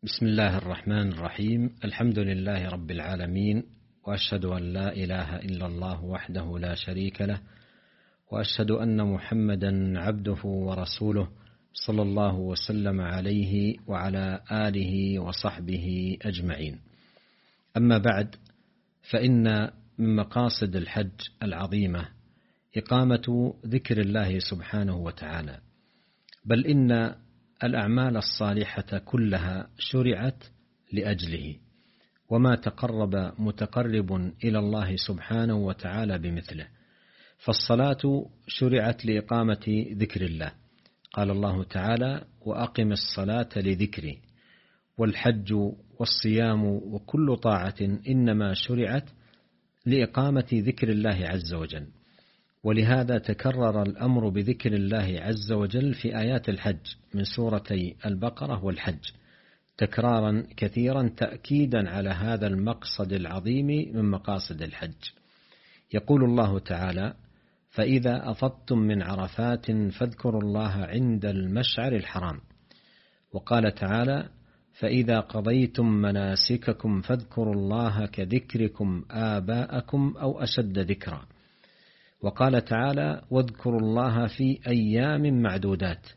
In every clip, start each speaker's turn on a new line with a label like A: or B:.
A: بسم الله الرحمن الرحيم. الحمد لله رب العالمين، وأشهد أن لا إله إلا الله وحده لا شريك له، وأشهد أن محمدا عبده ورسوله صلى الله وسلم عليه وعلى آله وصحبه أجمعين. أما بعد، فإن من مقاصد الحج العظيمة إقامة ذكر الله سبحانه وتعالى، بل إن الأعمال الصالحة كلها شرعت لأجله، وما تقرب متقرب إلى الله سبحانه وتعالى بمثله. فالصلاة شرعت لإقامة ذكر الله، قال الله تعالى: وأقم الصلاة لذكري. والحج والصيام وكل طاعة إنما شرعت لإقامة ذكر الله عز وجل، ولهذا تكرر الأمر بذكر الله عز وجل في آيات الحج من سورتي البقرة والحج تكرارا كثيرا، تأكيدا على هذا المقصد العظيم من مقاصد الحج. يقول الله تعالى: فإذا أفضتم من عرفات فاذكروا الله عند المشعر الحرام. وقال تعالى: فإذا قضيتم مناسككم فاذكروا الله كذكركم آباءكم أو أشد ذكرا. وقال تعالى: واذكروا الله في أيام معدودات.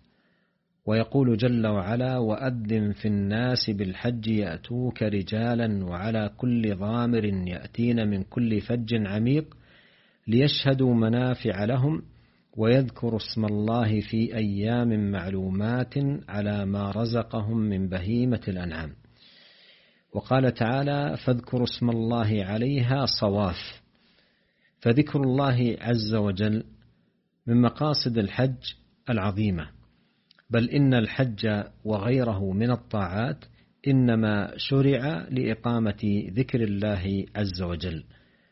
A: ويقول جل وعلا: وأذن في الناس بالحج يأتوك رجالا وعلى كل ضامر يأتين من كل فج عميق ليشهدوا منافع لهم ويذكروا اسم الله في أيام معلومات على ما رزقهم من بهيمة الأنعام. وقال تعالى: فاذكروا اسم الله عليها صواف. فذكر الله عز وجل من مقاصد الحج العظيمة، بل إن الحج وغيره من الطاعات إنما شرع لإقامة ذكر الله عز وجل.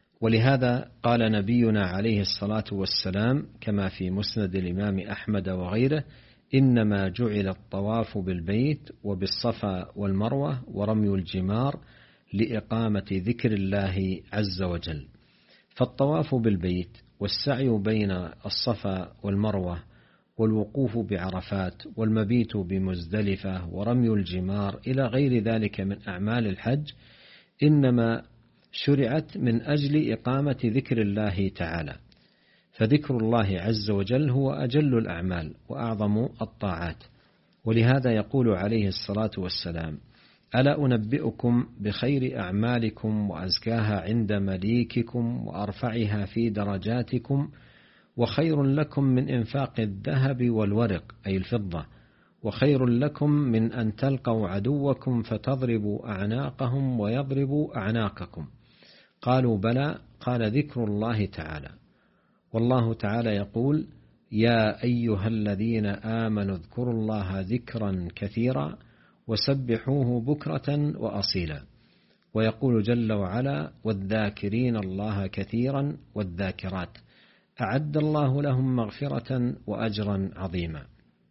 A: ولهذا قال نبينا عليه الصلاة والسلام كما في مسند الإمام أحمد وغيره: إنما جعل الطواف بالبيت وبالصفا والمروة ورمي الجمار لإقامة ذكر الله عز وجل. فالطواف بالبيت والسعي بين الصفا والمروة والوقوف بعرفات والمبيت بمزدلفة ورمي الجمار إلى غير ذلك من أعمال الحج إنما شرعت من أجل إقامة ذكر الله تعالى. فذكر الله عز وجل هو أجل الأعمال وأعظم الطاعات. ولهذا يقول عليه الصلاة والسلام: ألا أنبئكم بخير أعمالكم وأزكاها عند مليككم وأرفعها في درجاتكم وخير لكم من إنفاق الذهب والورق أي الفضة، وخير لكم من أن تلقوا عدوكم فتضربوا أعناقهم ويضربوا أعناقكم. قالوا: بلى. قال: ذكر الله تعالى. والله تعالى يقول: يا أيها الذين آمنوا اذكروا الله ذكرا كثيرا وسبحوه بكرة وأصيلا. ويقول جل وعلا: والذاكرين الله كثيرا والذاكرات أعد الله لهم مغفرة وأجرا عظيما.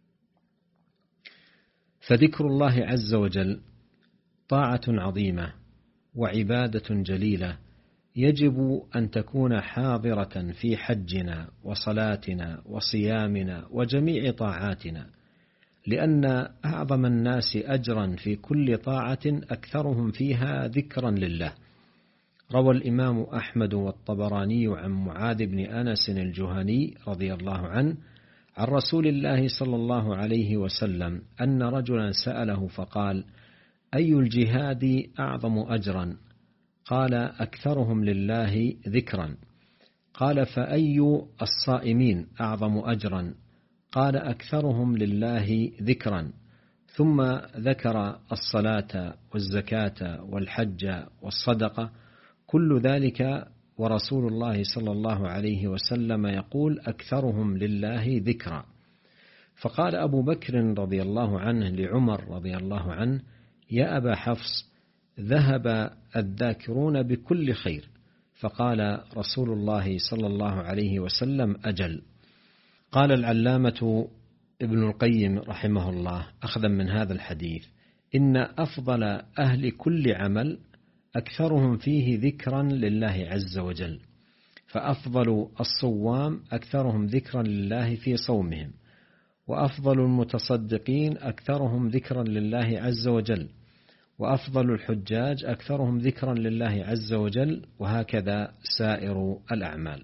A: فذكر الله عز وجل طاعة عظيمة وعبادة جليلة يجب أن تكون حاضرة في حجنا وصلاتنا وصيامنا وجميع طاعاتنا، لأن أعظم الناس أجرا في كل طاعة أكثرهم فيها ذكرا لله. روى الإمام أحمد والطبراني عن معاذ بن أنس الجهني رضي الله عنه عن رسول الله صلى الله عليه وسلم أن رجلا سأله فقال: أي الجهاد أعظم أجرا؟ قال: أكثرهم لله ذكرا. قال: فأي الصائمين أعظم أجرا؟ قال: أكثرهم لله ذكرا. ثم ذكر الصلاة والزكاة والحج والصدقة، كل ذلك ورسول الله صلى الله عليه وسلم يقول: أكثرهم لله ذكرا. فقال أبو بكر رضي الله عنه لعمر رضي الله عنه: يا أبا حفص، ذهب الذاكرون بكل خير. فقال رسول الله صلى الله عليه وسلم: أجل. قال العلامة ابن القيم رحمه الله أخذا من هذا الحديث: إن أفضل أهل كل عمل أكثرهم فيه ذكرا لله عز وجل، فأفضل الصوام أكثرهم ذكرا لله في صومهم، وأفضل المتصدقين أكثرهم ذكرا لله عز وجل، وأفضل الحجاج أكثرهم ذكرا لله عز وجل، وهكذا سائر الأعمال.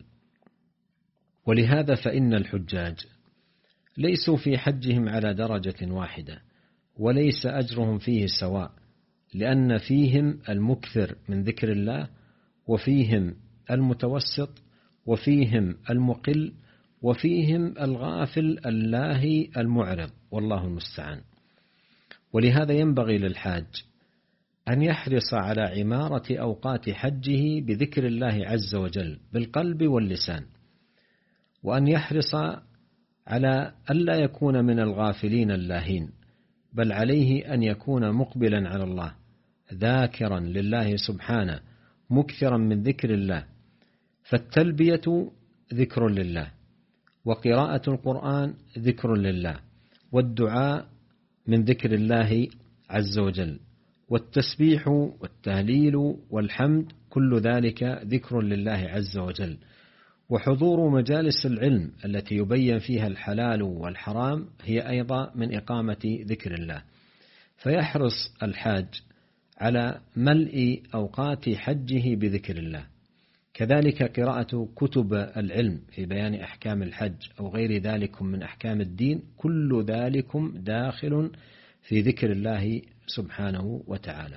A: ولهذا فإن الحجاج ليسوا في حجهم على درجة واحدة، وليس أجرهم فيه سواء، لأن فيهم المكثر من ذكر الله، وفيهم المتوسط، وفيهم المقل، وفيهم الغافل اللاهي المعرض، والله المستعان. ولهذا ينبغي للحاج أن يحرص على عمارة أوقات حجه بذكر الله عز وجل بالقلب واللسان، وأن يحرص على ألا يكون من الغافلين اللاهين، بل عليه أن يكون مقبلا على الله ذاكرا لله سبحانه مكثرا من ذكر الله. فالتلبية ذكر لله، وقراءة القرآن ذكر لله، والدعاء من ذكر الله عز وجل، والتسبيح والتهليل والحمد كل ذلك ذكر لله عز وجل. وحضور مجالس العلم التي يبين فيها الحلال والحرام هي أيضا من إقامة ذكر الله. فيحرص الحاج على ملء أوقات حجه بذكر الله. كذلك قراءة كتب العلم في بيان أحكام الحج أو غير ذلك من أحكام الدين، كل ذلكم داخل في ذكر الله سبحانه وتعالى.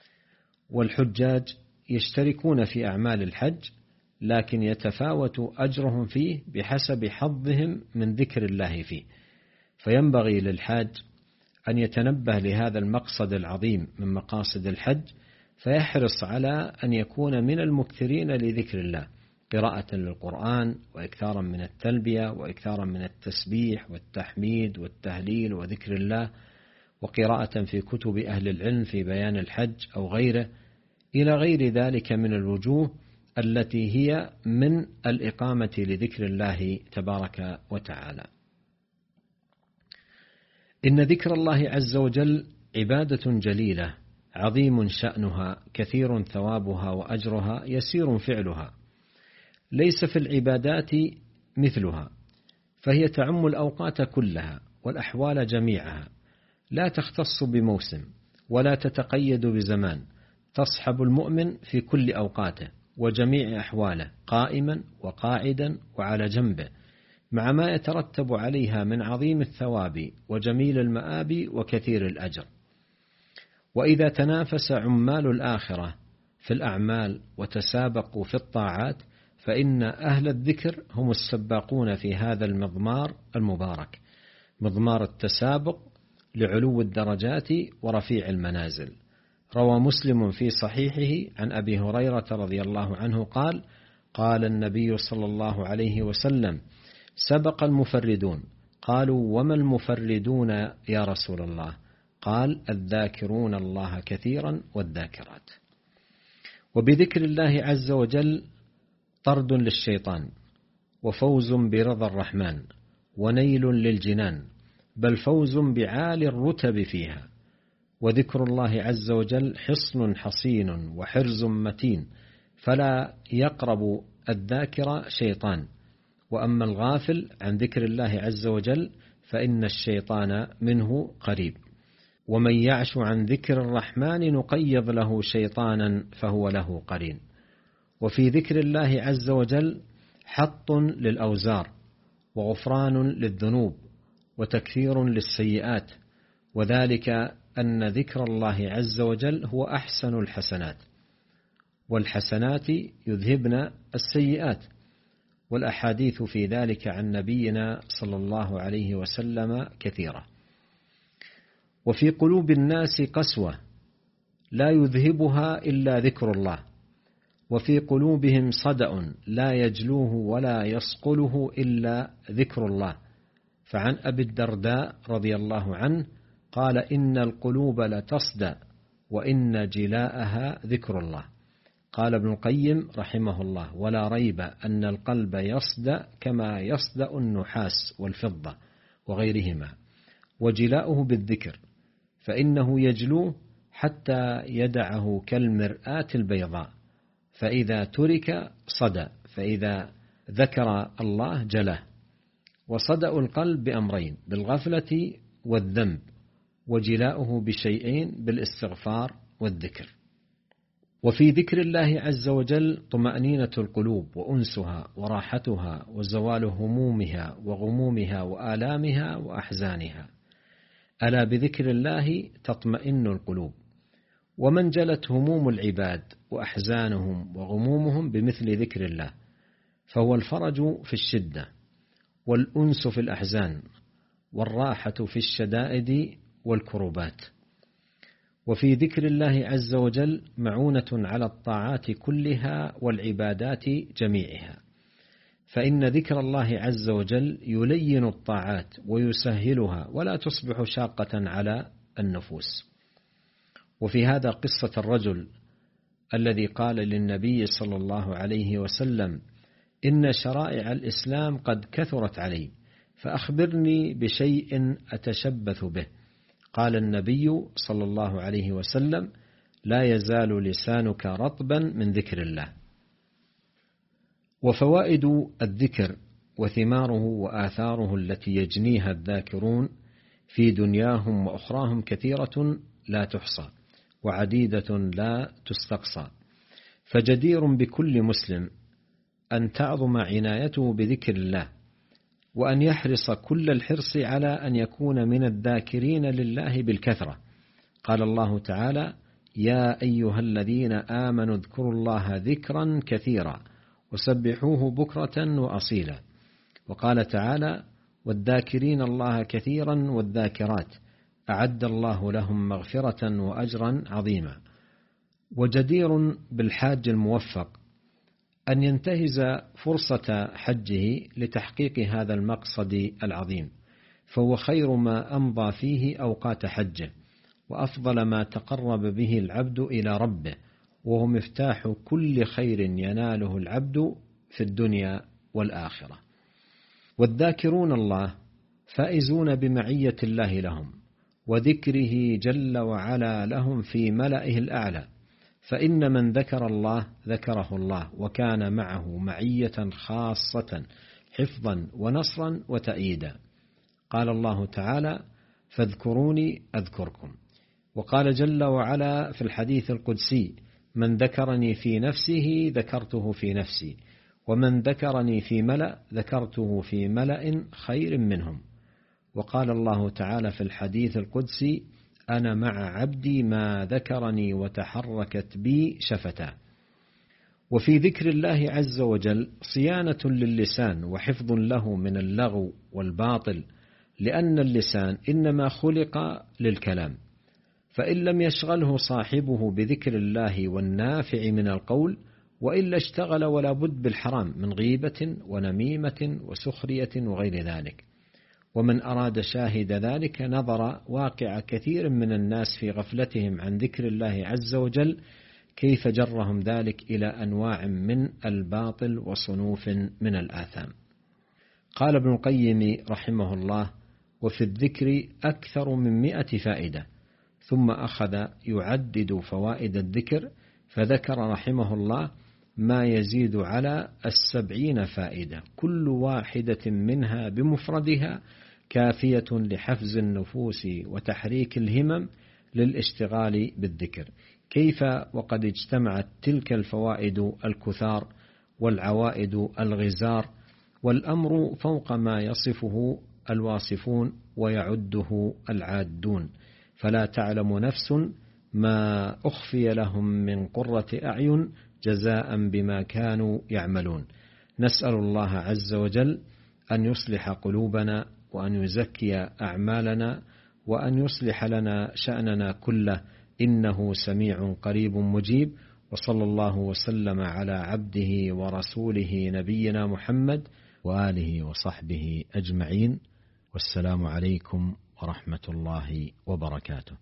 A: والحجاج يشتركون في أعمال الحج، لكن يتفاوت أجرهم فيه بحسب حظهم من ذكر الله فيه. فينبغي للحاج أن يتنبه لهذا المقصد العظيم من مقاصد الحج، فيحرص على أن يكون من المكثرين لذكر الله، قراءة للقرآن، وإكثارا من التلبية، وإكثارا من التسبيح والتحميد والتهليل وذكر الله، وقراءة في كتب أهل العلم في بيان الحج أو غيره، إلى غير ذلك من الوجوه التي هي من الإقامة لذكر الله تبارك وتعالى. إن ذكر الله عز وجل عبادة جليلة عظيم شأنها، كثير ثوابها وأجرها، يسير فعلها، ليس في العبادات مثلها، فهي تعم الأوقات كلها والأحوال جميعها، لا تختص بموسم ولا تتقيد بزمان، تصحب المؤمن في كل أوقاته وجميع أحواله، قائما وقاعدا وعلى جنبه، مع ما يترتب عليها من عظيم الثواب وجميل المآب وكثير الأجر. وإذا تنافس عمال الآخرة في الأعمال وتسابقوا في الطاعات، فإن أهل الذكر هم السباقون في هذا المضمار المبارك، مضمار التسابق لعلو الدرجات ورفيع المنازل. روى مسلم في صحيحه عن أبي هريرة رضي الله عنه قال: قال النبي صلى الله عليه وسلم: سبق المفردون. قالوا: وما المفردون يا رسول الله؟ قال: الذاكرون الله كثيرا والذاكرات. وبذكر الله عز وجل طرد للشيطان، وفوز برضا الرحمن، ونيل للجنان، بل فوز بعالي الرتب فيها. وذكر الله عز وجل حصن حصين وحرز متين، فلا يقرب الذاكر شيطان. وأما الغافل عن ذكر الله عز وجل فإن الشيطان منه قريب. ومن يعش عن ذكر الرحمن نقيض له شيطانا فهو له قرين. وفي ذكر الله عز وجل حط للأوزار، وغفران للذنوب، وتكثير للسيئات، وذلك أن ذكر الله عز وجل هو أحسن الحسنات، والحسنات يذهبن السيئات، والأحاديث في ذلك عن نبينا صلى الله عليه وسلم كثيرة. وفي قلوب الناس قسوة لا يذهبها إلا ذكر الله، وفي قلوبهم صدأ لا يجلوه ولا يصقله إلا ذكر الله. فعن أبي الدرداء رضي الله عنه قال: إن القلوب لتصدأ وإن جلاءها ذكر الله. قال ابن القيم رحمه الله: ولا ريب أن القلب يصدأ كما يصدأ النحاس والفضة وغيرهما، وجلاؤه بالذكر، فإنه يجلوه حتى يدعه كالمرآة البيضاء، فإذا ترك صدأ، فإذا ذكر الله جله. وصدأ القلب بأمرين: بالغفلة والذنب، وجلاؤه بشيئين: بالاستغفار والذكر. وفي ذكر الله عز وجل طمأنينة القلوب وأنسها وراحتها وزوال همومها وغمومها وآلامها وأحزانها. ألا بذكر الله تطمئن القلوب. ومن جلت هموم العباد وأحزانهم وغمومهم بمثل ذكر الله، فهو الفرج في الشدة، والأنس في الأحزان، والراحة في الشدائد والكروبات. وفي ذكر الله عز وجل معونة على الطاعات كلها والعبادات جميعها، فإن ذكر الله عز وجل يلين الطاعات ويسهلها ولا تصبح شاقة على النفوس. وفي هذا قصة الرجل الذي قال للنبي صلى الله عليه وسلم: إن شرائع الإسلام قد كثرت علي، فأخبرني بشيء أتشبث به. قال النبي صلى الله عليه وسلم: لا يزال لسانك رطبا من ذكر الله. وفوائد الذكر وثماره وآثاره التي يجنيها الذاكرون في دنياهم وأخراهم كثيرة لا تحصى، وعديدة لا تستقصى. فجدير بكل مسلم أن تعظم عنايته بذكر الله، وأن يحرص كل الحرص على أن يكون من الذاكرين لله بالكثرة. قال الله تعالى: يا أيها الذين آمنوا اذكروا الله ذكرا كثيرا وسبحوه بكرة وأصيلا. وقال تعالى: والذاكرين الله كثيرا والذاكرات أعد الله لهم مغفرة وأجرا عظيما. وجدير بالحاج الموفق أن ينتهز فرصة حجه لتحقيق هذا المقصد العظيم، فهو خير ما أمضى فيه أوقات حجه، وأفضل ما تقرب به العبد إلى ربه، وهو مفتاح كل خير يناله العبد في الدنيا والآخرة. والذاكرون الله فائزون بمعية الله لهم وذكره جل وعلا لهم في ملئه الأعلى، فإن من ذكر الله ذكره الله، وكان معه معية خاصة حفظا ونصرا وتأييدا. قال الله تعالى: فاذكروني أذكركم. وقال جل وعلا في الحديث القدسي: من ذكرني في نفسه ذكرته في نفسي، ومن ذكرني في ملأ ذكرته في ملأ خير منهم. وقال الله تعالى في الحديث القدسي: أنا مع عبدي ما ذكرني وتحركت بي شفتاه. وفي ذكر الله عز وجل صيانة للسان وحفظ له من اللغو والباطل، لأن اللسان إنما خلق للكلام، فإن لم يشغله صاحبه بذكر الله والنافع من القول، وإلا اشتغل ولا بد بالحرام من غيبة ونميمة وسخرية وغير ذلك. ومن أراد شاهد ذلك نظر واقع كثير من الناس في غفلتهم عن ذكر الله عز وجل، كيف جرهم ذلك إلى أنواع من الباطل وصنوف من الآثام. قال ابن القيم رحمه الله: وفي الذكر أكثر من 100 فائدة. ثم أخذ يعدد فوائد الذكر، فذكر رحمه الله ما يزيد على 70 فائدة، كل واحدة منها بمفردها كافية لحفز النفوس وتحريك الهمم للاشتغال بالذكر. كيف وقد اجتمعت تلك الفوائد الكثار والعوائد الغزار، والأمر فوق ما يصفه الواصفون ويعده العادون، فلا تعلم نفس ما أخفي لهم من قرة أعين جزاء بما كانوا يعملون. نسأل الله عز وجل أن يصلح قلوبنا، وأن يزكي أعمالنا، وأن يصلح لنا شأننا كله، إنه سميع قريب مجيب. وصلى الله وسلم على عبده ورسوله نبينا محمد وآله وصحبه أجمعين، والسلام عليكم ورحمة الله وبركاته.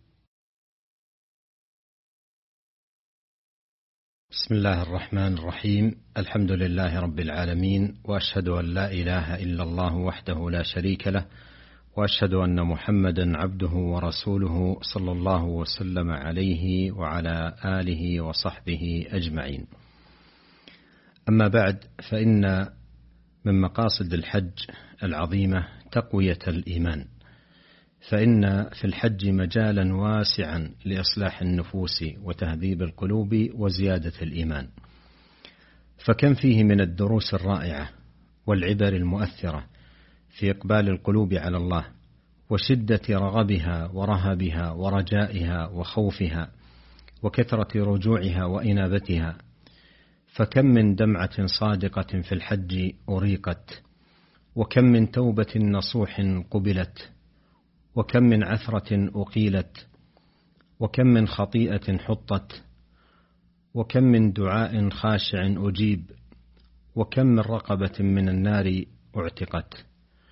A: بسم الله الرحمن الرحيم. الحمد لله رب العالمين، وأشهد أن لا إله إلا الله وحده لا شريك له، وأشهد أن محمدا عبده ورسوله صلى الله وسلم عليه وعلى آله وصحبه أجمعين. أما بعد، فإن من مقاصد الحج العظيمة تقوية الإيمان فإن في الحج مجالا واسعا لإصلاح النفوس وتهذيب القلوب وزيادة الإيمان، فكم فيه من الدروس الرائعة والعبر المؤثرة في إقبال القلوب على الله وشدة رغبها ورهبها ورجائها وخوفها وكثرة رجوعها وإنابتها. فكم من دمعة صادقة في الحج أريقت، وكم من توبة نصوح قبلت، وكم من عثرة أقيلت، وكم من خطيئة حطت، وكم من دعاء خاشع أجيب، وكم من رقبة من النار اعتقت.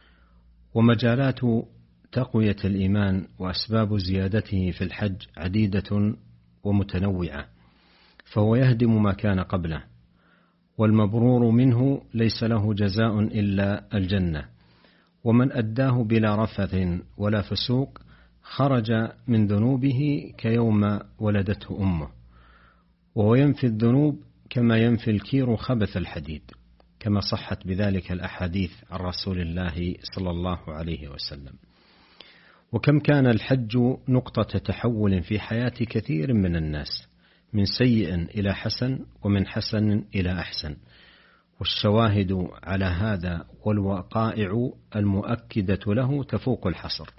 A: ومجالات تقوية الإيمان وأسباب زيادته في الحج عديدة ومتنوعة، فهو يهدم ما كان قبله، والمبرور منه ليس له جزاء إلا الجنة، ومن أداه بلا رفث ولا فسوق خرج من ذنوبه كيوم ولدته أمه. وهو ينفي الذنوب كما ينفي الكير خبث الحديد، كما صحت بذلك الأحاديث عن رسول الله صلى الله عليه وسلم. وكم كان الحج نقطة تحول في حياة كثير من الناس، من سيء إلى حسن ومن حسن إلى أحسن، والشواهد على هذا والوقائع المؤكدة له تفوق الحصر.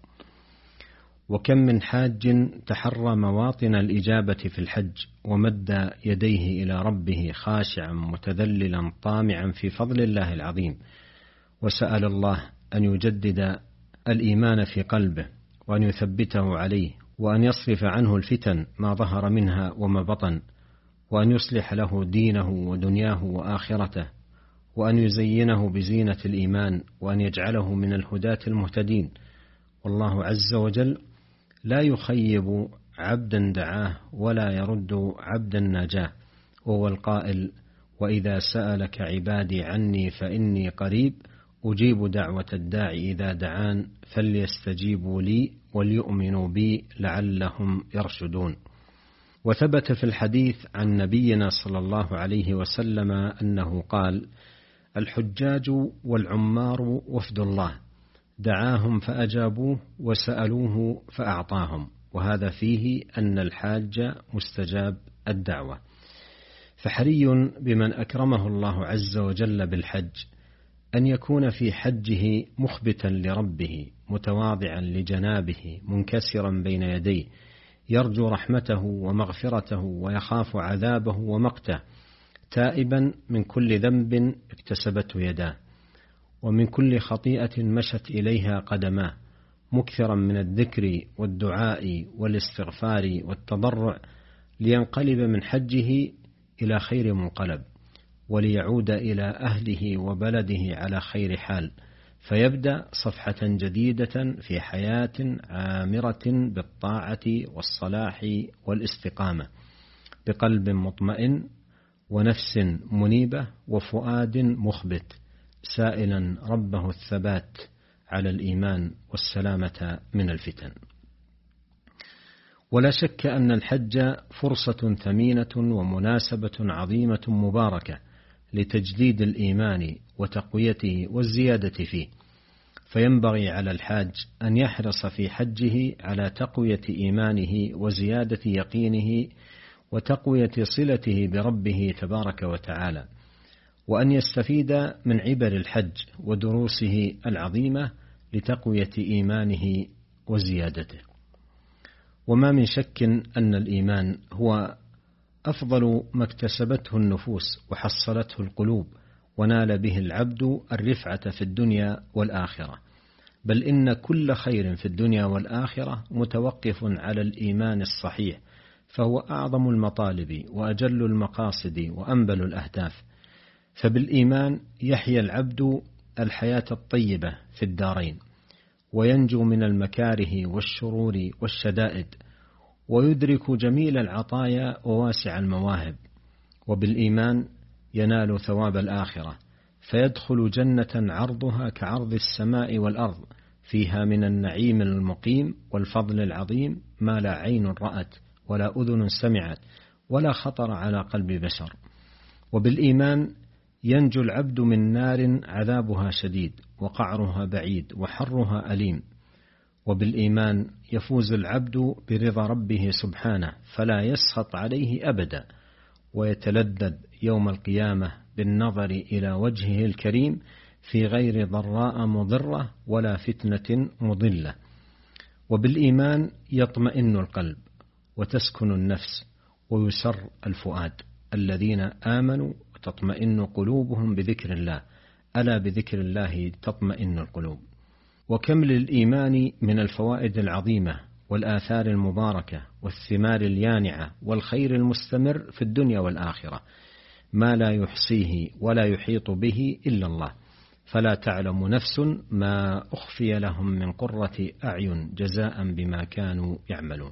A: وكم من حاج تحرى مواطن الإجابة في الحج ومد يديه إلى ربه خاشعا متذللا طامعا في فضل الله العظيم، وسأل الله أن يجدد الإيمان في قلبه وأن يثبته عليه، وأن يصرف عنه الفتن ما ظهر منها وما بطن، وأن يصلح له دينه ودنياه وآخرته، وأن يزينه بزينة الإيمان، وأن يجعله من الهداة المهتدين. والله عز وجل لا يخيب عبدا دعاه ولا يرد عبدا ناجاه، وهو القائل: وإذا سألك عبادي عني فإني قريب أجيب دعوة الداعي إذا دعان فليستجيبوا لي وليؤمنوا بي لعلهم يرشدون. وثبت في الحديث عن نبينا صلى الله عليه وسلم أنه قال: الحجاج والعمار وفد الله، دعاهم فأجابوه وسألوه فأعطاهم. وهذا فيه أن الحاج مستجاب الدعوة، فحري بمن أكرمه الله عز وجل بالحج أن يكون في حجه مخبتا لربه، متواضعا لجنابه، منكسرا بين يديه، يرجو رحمته ومغفرته ويخاف عذابه ومقته، تائبا من كل ذنب اكتسبته يداه، ومن كل خطيئة مشت إليها قدماه، مكثرا من الذكر والدعاء والاستغفار والتضرع، لينقلب من حجه إلى خير منقلب، وليعود إلى أهله وبلده على خير حال، فيبدأ صفحة جديدة في حياة عامرة بالطاعة والصلاح والاستقامة، بقلب مطمئن ونفس منيبة وفؤاد مخبت، سائلا ربه الثبات على الإيمان والسلامة من الفتن. ولا شك أن الحج فرصة ثمينة ومناسبة عظيمة مباركة لتجديد الإيمان وتقويته والزيادة فيه، فينبغي على الحاج أن يحرص في حجه على تقوية إيمانه وزيادة يقينه وتقوية صلته بربه تبارك وتعالى، وأن يستفيد من عبر الحج ودروسه العظيمة لتقوية إيمانه وزيادته. وما من شك أن الإيمان هو أفضل ما اكتسبته النفوس وحصلته القلوب، ونال به العبد الرفعة في الدنيا والآخرة، بل إن كل خير في الدنيا والآخرة متوقف على الإيمان الصحيح، فهو أعظم المطالب وأجل المقاصد وأنبل الأهداف. فبالإيمان يحيا العبد الحياة الطيبة في الدارين، وينجو من المكاره والشرور والشدائد، ويدرك جميل العطايا وواسع المواهب. وبالإيمان ينال ثواب الآخرة، فيدخل جنة عرضها كعرض السماء والأرض، فيها من النعيم المقيم والفضل العظيم ما لا عين رأت ولا أذن سمعت ولا خطر على قلب بشر. وبالإيمان ينجو العبد من نار عذابها شديد وقعرها بعيد وحرها أليم. وبالإيمان يفوز العبد برضا ربه سبحانه فلا يسخط عليه أبدا، ويتلذذ يوم القيامة بالنظر إلى وجهه الكريم في غير ضراء مضرة ولا فتنة مضلة. وبالإيمان يطمئن القلب وتسكن النفس ويسر الفؤاد. الذين آمنوا وتطمئن قلوبهم بذكر الله، ألا بذكر الله تطمئن القلوب. وكم للإيمان من الفوائد العظيمة والآثار المباركة والثمار اليانعة والخير المستمر في الدنيا والآخرة ما لا يحصيه ولا يحيط به إلا الله، فلا تعلم نفس ما أخفي لهم من قرة أعين جزاء بما كانوا يعملون.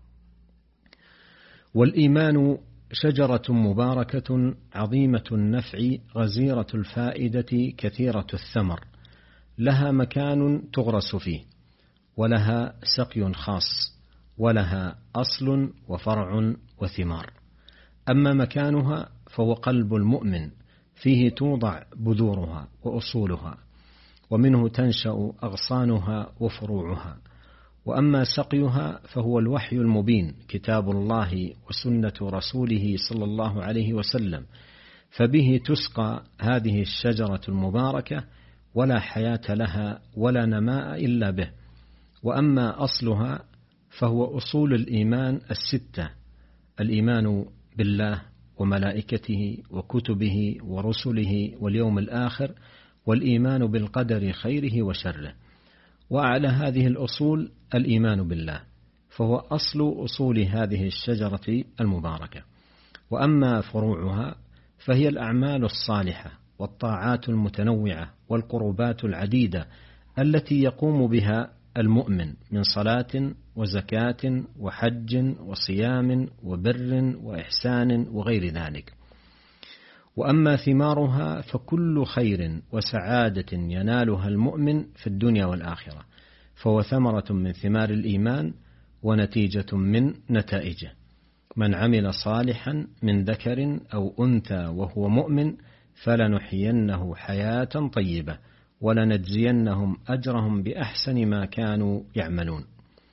A: والإيمان شجرة مباركة عظيمة النفع غزيرة الفائدة كثيرة الثمر، لها مكان تغرس فيه، ولها سقي خاص، ولها أصل وفرع وثمار. أما مكانها فهو قلب المؤمن، فيه توضع بذورها وأصولها، ومنه تنشأ أغصانها وفروعها. وأما سقيها فهو الوحي المبين، كتاب الله وسنة رسوله صلى الله عليه وسلم، فبه تسقى هذه الشجرة المباركة، ولا حياة لها ولا نماء إلا به. وأما أصلها فهو أصول الإيمان الستة: الإيمان بالله وملائكته وكتبه ورسله واليوم الآخر، والإيمان بالقدر خيره وشره. وأعلى هذه الأصول الإيمان بالله، فهو أصل أصول هذه الشجرة المباركة. وأما فروعها فهي الأعمال الصالحة والطاعات المتنوعة والقربات العديدة التي يقوم بها المؤمن من صلاة وزكاة وحج وصيام وبر وإحسان وغير ذلك. وأما ثمارها فكل خير وسعادة ينالها المؤمن في الدنيا والآخرة، فهو ثمرة من ثمار الإيمان ونتيجة من نتائجه. من عمل صالحا من ذكر أو أنثى وهو مؤمن فلنحيينه حياة طيبة ولنجزينهم أجرهم بأحسن ما كانوا يعملون.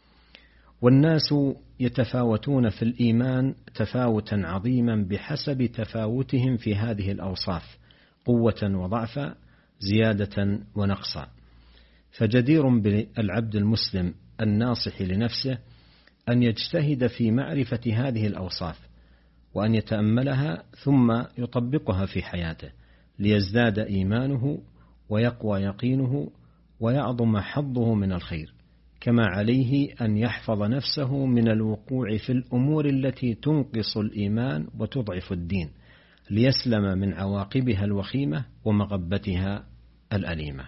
A: والناس يتفاوتون في الإيمان تفاوتا عظيما بحسب تفاوتهم في هذه الأوصاف، قوة وضعفا، زيادة ونقصا. فجدير بالعبد المسلم الناصح لنفسه أن يجتهد في معرفة هذه الأوصاف، وأن يتأملها ثم يطبقها في حياته ليزداد إيمانه ويقوى يقينه ويعظم حظه من الخير. كما عليه أن يحفظ نفسه من الوقوع في الأمور التي تنقص الإيمان وتضعف الدين، ليسلم من عواقبها الوخيمة ومغبتها الأليمة.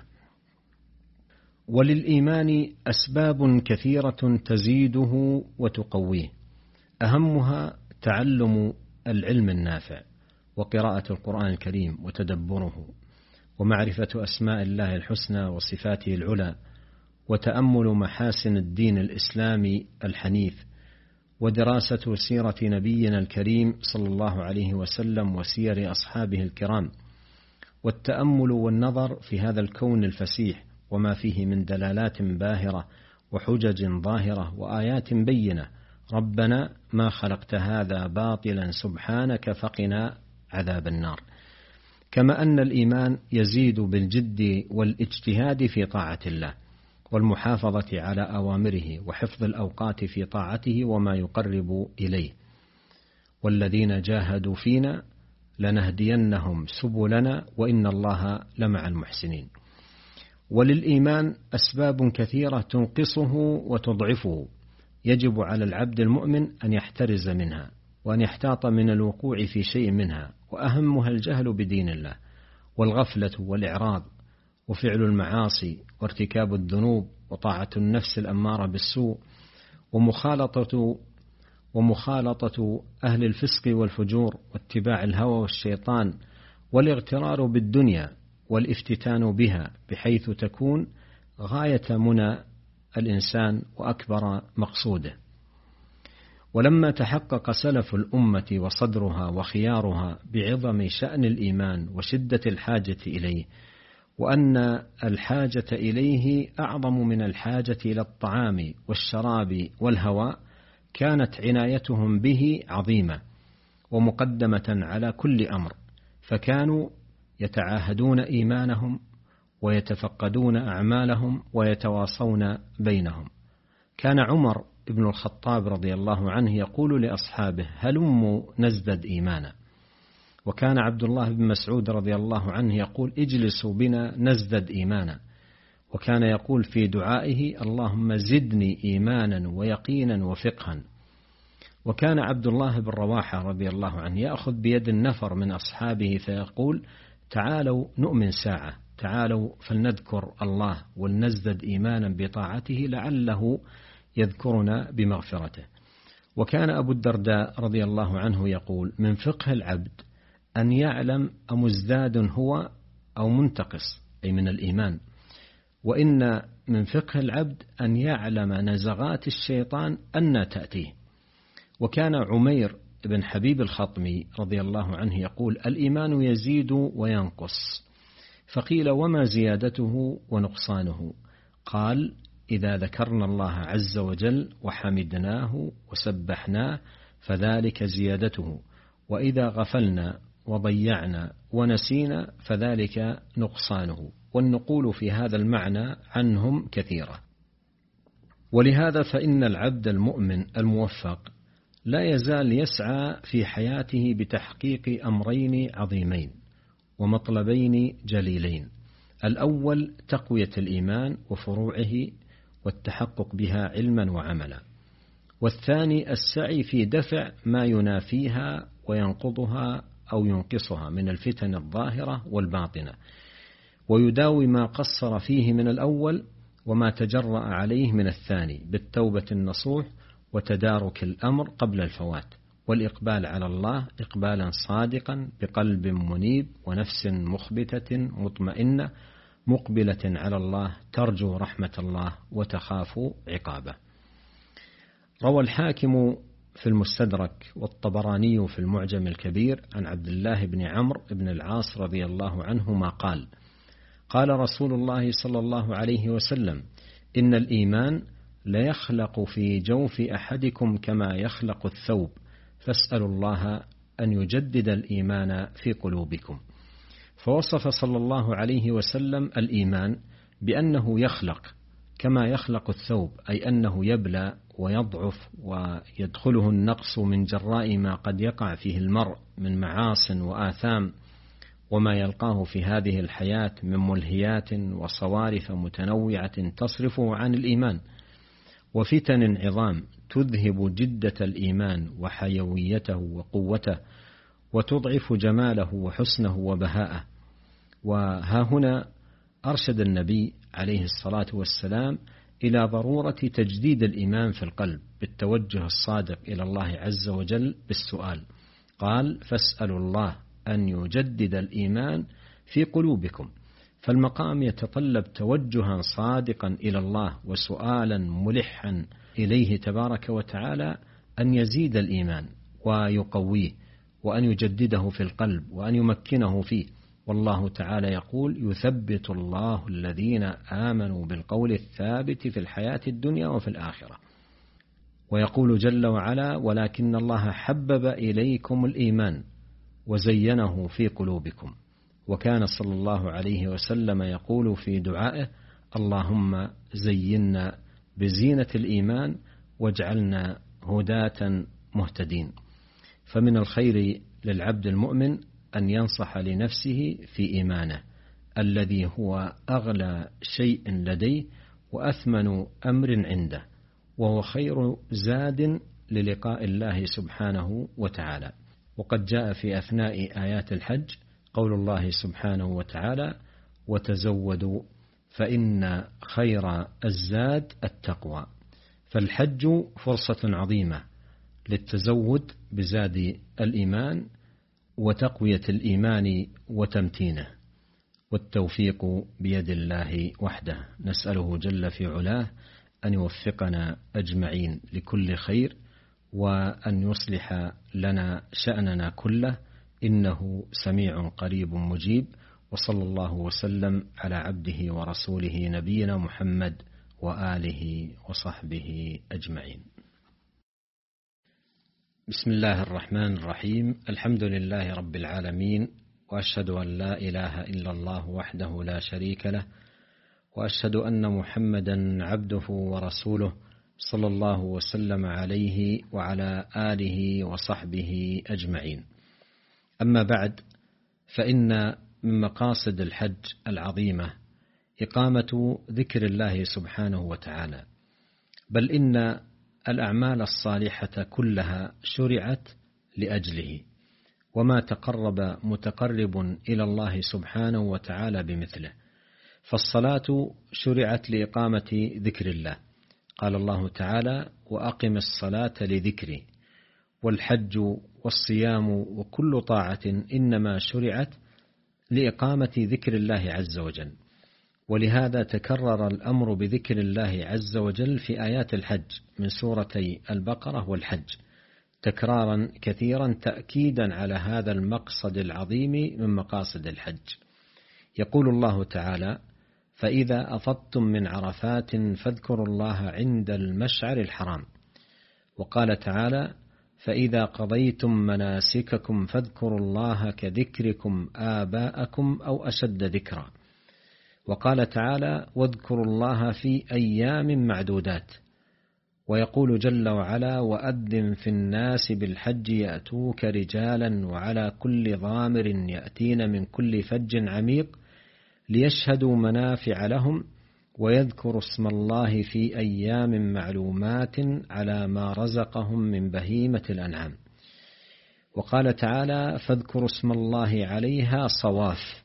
A: وللإيمان أسباب كثيرة تزيده وتقويه، أهمها تعلم العلم النافع وقراءة القرآن الكريم وتدبره، ومعرفة أسماء الله الحسنى وصفاته العلى، وتأمل محاسن الدين الإسلامي الحنيف، ودراسة سيرة نبينا الكريم صلى الله عليه وسلم وسير أصحابه الكرام، والتأمل والنظر في هذا الكون الفسيح وما فيه من دلالات باهرة وحجج ظاهرة وآيات بينة. ربنا ما خلقت هذا باطلا سبحانك فقنا عذاب النار. كما أن الإيمان يزيد بالجد والاجتهاد في طاعة الله والمحافظة على أوامره وحفظ الأوقات في طاعته وما يقرب إليه. والذين جاهدوا فينا لنهدينهم سبلنا وإن الله لمع المحسنين. وللإيمان أسباب كثيرة تنقصه وتضعفه، يجب على العبد المؤمن أن يحترز منها وأن يحتاط من الوقوع في شيء منها، وأهمها الجهل بدين الله والغفلة والإعراض وفعل المعاصي وارتكاب الذنوب وطاعة النفس الأمارة بالسوء ومخالطة أهل الفسق والفجور واتباع الهوى والشيطان والاغترار بالدنيا والافتتان بها، بحيث تكون غاية منى الإنسان وأكبر مقصوده. ولما تحقق سلف الأمة وصدرها وخيارها بعظم شأن الإيمان وشدة الحاجة إليه وأن الحاجة إليه أعظم من الحاجة إلى الطعام والشراب والهواء، كانت عنايتهم به عظيمة ومقدمة على كل أمر، فكانوا يتعاهدون إيمانهم ويتفقدون أعمالهم ويتواصون بينهم. كان عمر بن الخطاب رضي الله عنه يقول لأصحابه: هلموا نزدد إيمانا. وكان عبد الله بن مسعود رضي الله عنه يقول: اجلسوا بنا نزدد إيمانا. وكان يقول في دعائه: اللهم زدني إيمانا ويقينا وفقها. وكان عبد الله بن رواحة رضي الله عنه يأخذ بيد النفر من أصحابه فيقول: تعالوا نؤمن ساعة، تعالوا فلنذكر الله ولنزدد إيمانا بطاعته لعله يذكرنا بمغفرته. وكان أبو الدرداء رضي الله عنه يقول: من فقه العبد أن يعلم أمزداد هو أو منتقص، أي من الإيمان، وإن من فقه العبد أن يعلم نزغات الشيطان أن تأتيه. وكان عمير بن حبيب الخطمي رضي الله عنه يقول: الإيمان يزيد وينقص. فقيل: وما زيادته ونقصانه؟ قال: إذا ذكرنا الله عز وجل وحمدناه وسبحناه فذلك زيادته، وإذا غفلنا وضيعنا ونسينا فذلك نقصانه. والنقول في هذا المعنى عنهم كثيرة. ولهذا فإن العبد المؤمن الموفق لا يزال يسعى في حياته بتحقيق أمرين عظيمين ومطلبين جليلين: الأول تقوية الإيمان وفروعه والتحقق بها علما وعملا، والثاني السعي في دفع ما ينافيها وينقضها أو ينقصها من الفتن الظاهرة والباطنة، ويداوي ما قصر فيه من الأول وما تجرأ عليه من الثاني بالتوبة النصوح وتدارك الأمر قبل الفوات، والإقبال على الله إقبالا صادقا بقلب منيب ونفس مخبتة مطمئنة مقبلة على الله ترجو رحمة الله وتخاف عقابه. روى الحاكم في المستدرك والطبراني في المعجم الكبير عن عبد الله بن عمرو بن العاص رضي الله عنهما قال: قال رسول الله صلى الله عليه وسلم: إن الإيمان ليخلق في جوف أحدكم كما يخلق الثوب، فاسألوا الله أن يجدد الإيمان في قلوبكم. فوصف صلى الله عليه وسلم الإيمان بأنه يخلق كما يخلق الثوب، أي أنه يبلى ويضعف ويدخله النقص من جراء ما قد يقع فيه المرء من معاصٍ وآثام وما يلقاه في هذه الحياة من ملهيات وصوارف متنوعة تصرفه عن الإيمان، وفتن عظام تذهب جدة الإيمان وحيويته وقوته وتضعف جماله وحسنه وبهاءه. وها هنا أرشد النبي عليه الصلاة والسلام إلى ضرورة تجديد الإيمان في القلب بالتوجه الصادق إلى الله عز وجل بالسؤال. قال: فاسألوا الله أن يجدد الإيمان في قلوبكم. فالمقام يتطلب توجها صادقا إلى الله وسؤالا ملحا إليه تبارك وتعالى أن يزيد الإيمان ويقويه وأن يجدده في القلب وأن يمكنه فيه. والله تعالى يقول: يثبت الله الذين آمنوا بالقول الثابت في الحياة الدنيا وفي الآخرة. ويقول جل وعلا: ولكن الله حبب إليكم الإيمان وزينه في قلوبكم. وكان صلى الله عليه وسلم يقول في دعائه: اللهم زينا بزينة الإيمان واجعلنا هداة مهتدين. فمن الخير للعبد المؤمن أن ينصح لنفسه في إيمانه الذي هو أغلى شيء لديه وأثمن أمر عنده، وهو خير زاد للقاء الله سبحانه وتعالى. وقد جاء في أثناء آيات الحج قول الله سبحانه وتعالى: وتزودوا فإن خير الزاد التقوى. فالحج فرصة عظيمة للتزود بزاد الإيمان وتقوية الإيمان وتمتينه، والتوفيق بيد الله وحده. نسأله جل في علاه أن يوفقنا أجمعين لكل خير وأن يصلح لنا شأننا كله، إنه سميع قريب مجيب. وصلى الله وسلم على عبده ورسوله نبينا محمد وآله وصحبه أجمعين. بسم الله الرحمن الرحيم. الحمد لله رب العالمين، وأشهد أن لا إله إلا الله وحده لا شريك له، وأشهد أن محمدا عبده ورسوله صلى الله وسلم عليه وعلى آله وصحبه أجمعين. أما بعد، فإن من مقاصد الحج العظيمة إقامة ذكر الله سبحانه وتعالى، بل إن الأعمال الصالحة كلها شرعت لأجله، وما تقرب متقرب إلى الله سبحانه وتعالى بمثله. فالصلاة شرعت لإقامة ذكر الله، قال الله تعالى: وأقم الصلاة لذكري. والحج والصيام وكل طاعة إنما شرعت لإقامة ذكر الله عز وجل، ولهذا تكرر الأمر بذكر الله عز وجل في آيات الحج من سورتي البقرة والحج تكرارا كثيرا، تأكيدا على هذا المقصد العظيم من مقاصد الحج. يقول الله تعالى: فإذا أفضتم من عرفات فاذكروا الله عند المشعر الحرام. وقال تعالى: فإذا قضيتم مناسككم فاذكروا الله كذكركم آباءكم أو أشد ذكرا. وقال تعالى: واذكروا الله في أيام معدودات. ويقول جل وعلا: وأذن في الناس بالحج يأتوك رجالا وعلى كل ضامر يأتين من كل فج عميق ليشهدوا منافع لهم ويذكروا اسم الله في أيام معلومات على ما رزقهم من بهيمة الأنعام. وقال تعالى: فاذكروا اسم الله عليها صواف.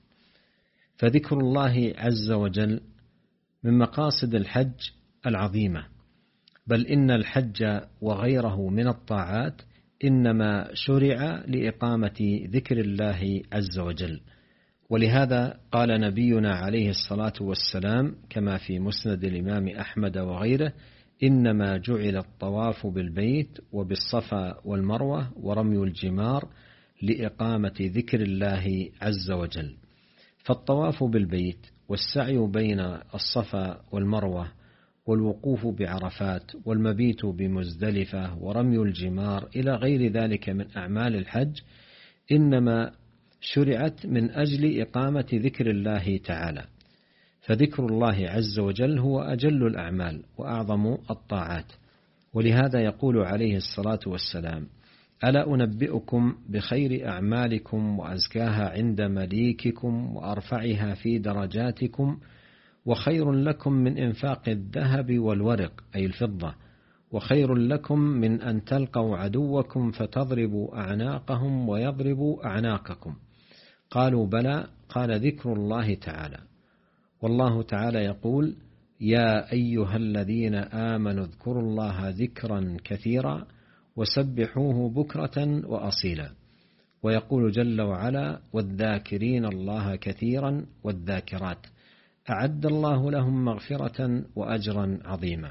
A: فذكر الله عز وجل من مقاصد الحج العظيمة، بل إن الحج وغيره من الطاعات إنما شرع لإقامة ذكر الله عز وجل. ولهذا قال نبينا عليه الصلاة والسلام كما في مسند الإمام أحمد وغيره: إنما جعل الطواف بالبيت وبالصفا والمروة ورمي الجمار لإقامة ذكر الله عز وجل. فالطواف بالبيت والسعي بين الصفا والمروة والوقوف بعرفات والمبيت بمزدلفة ورمي الجمار إلى غير ذلك من أعمال الحج إنما شرعت من أجل إقامة ذكر الله تعالى. فذكر الله عز وجل هو أجل الأعمال وأعظم الطاعات. ولهذا يقول عليه الصلاة والسلام: ألا أنبئكم بخير أعمالكم وأزكاها عند مليككم وأرفعها في درجاتكم وخير لكم من إنفاق الذهب والورق أي الفضة، وخير لكم من أن تلقوا عدوكم فتضربوا أعناقهم ويضربوا أعناقكم. قالوا: بلى. قال: ذكر الله تعالى. والله تعالى يقول: يا أيها الذين آمنوا اذكروا الله ذكرا كثيرا وسبحوه بكرة وأصيلا. ويقول جل وعلا: والذاكرين الله كثيرا والذاكرات أعد الله لهم مغفرة وأجرا عظيما.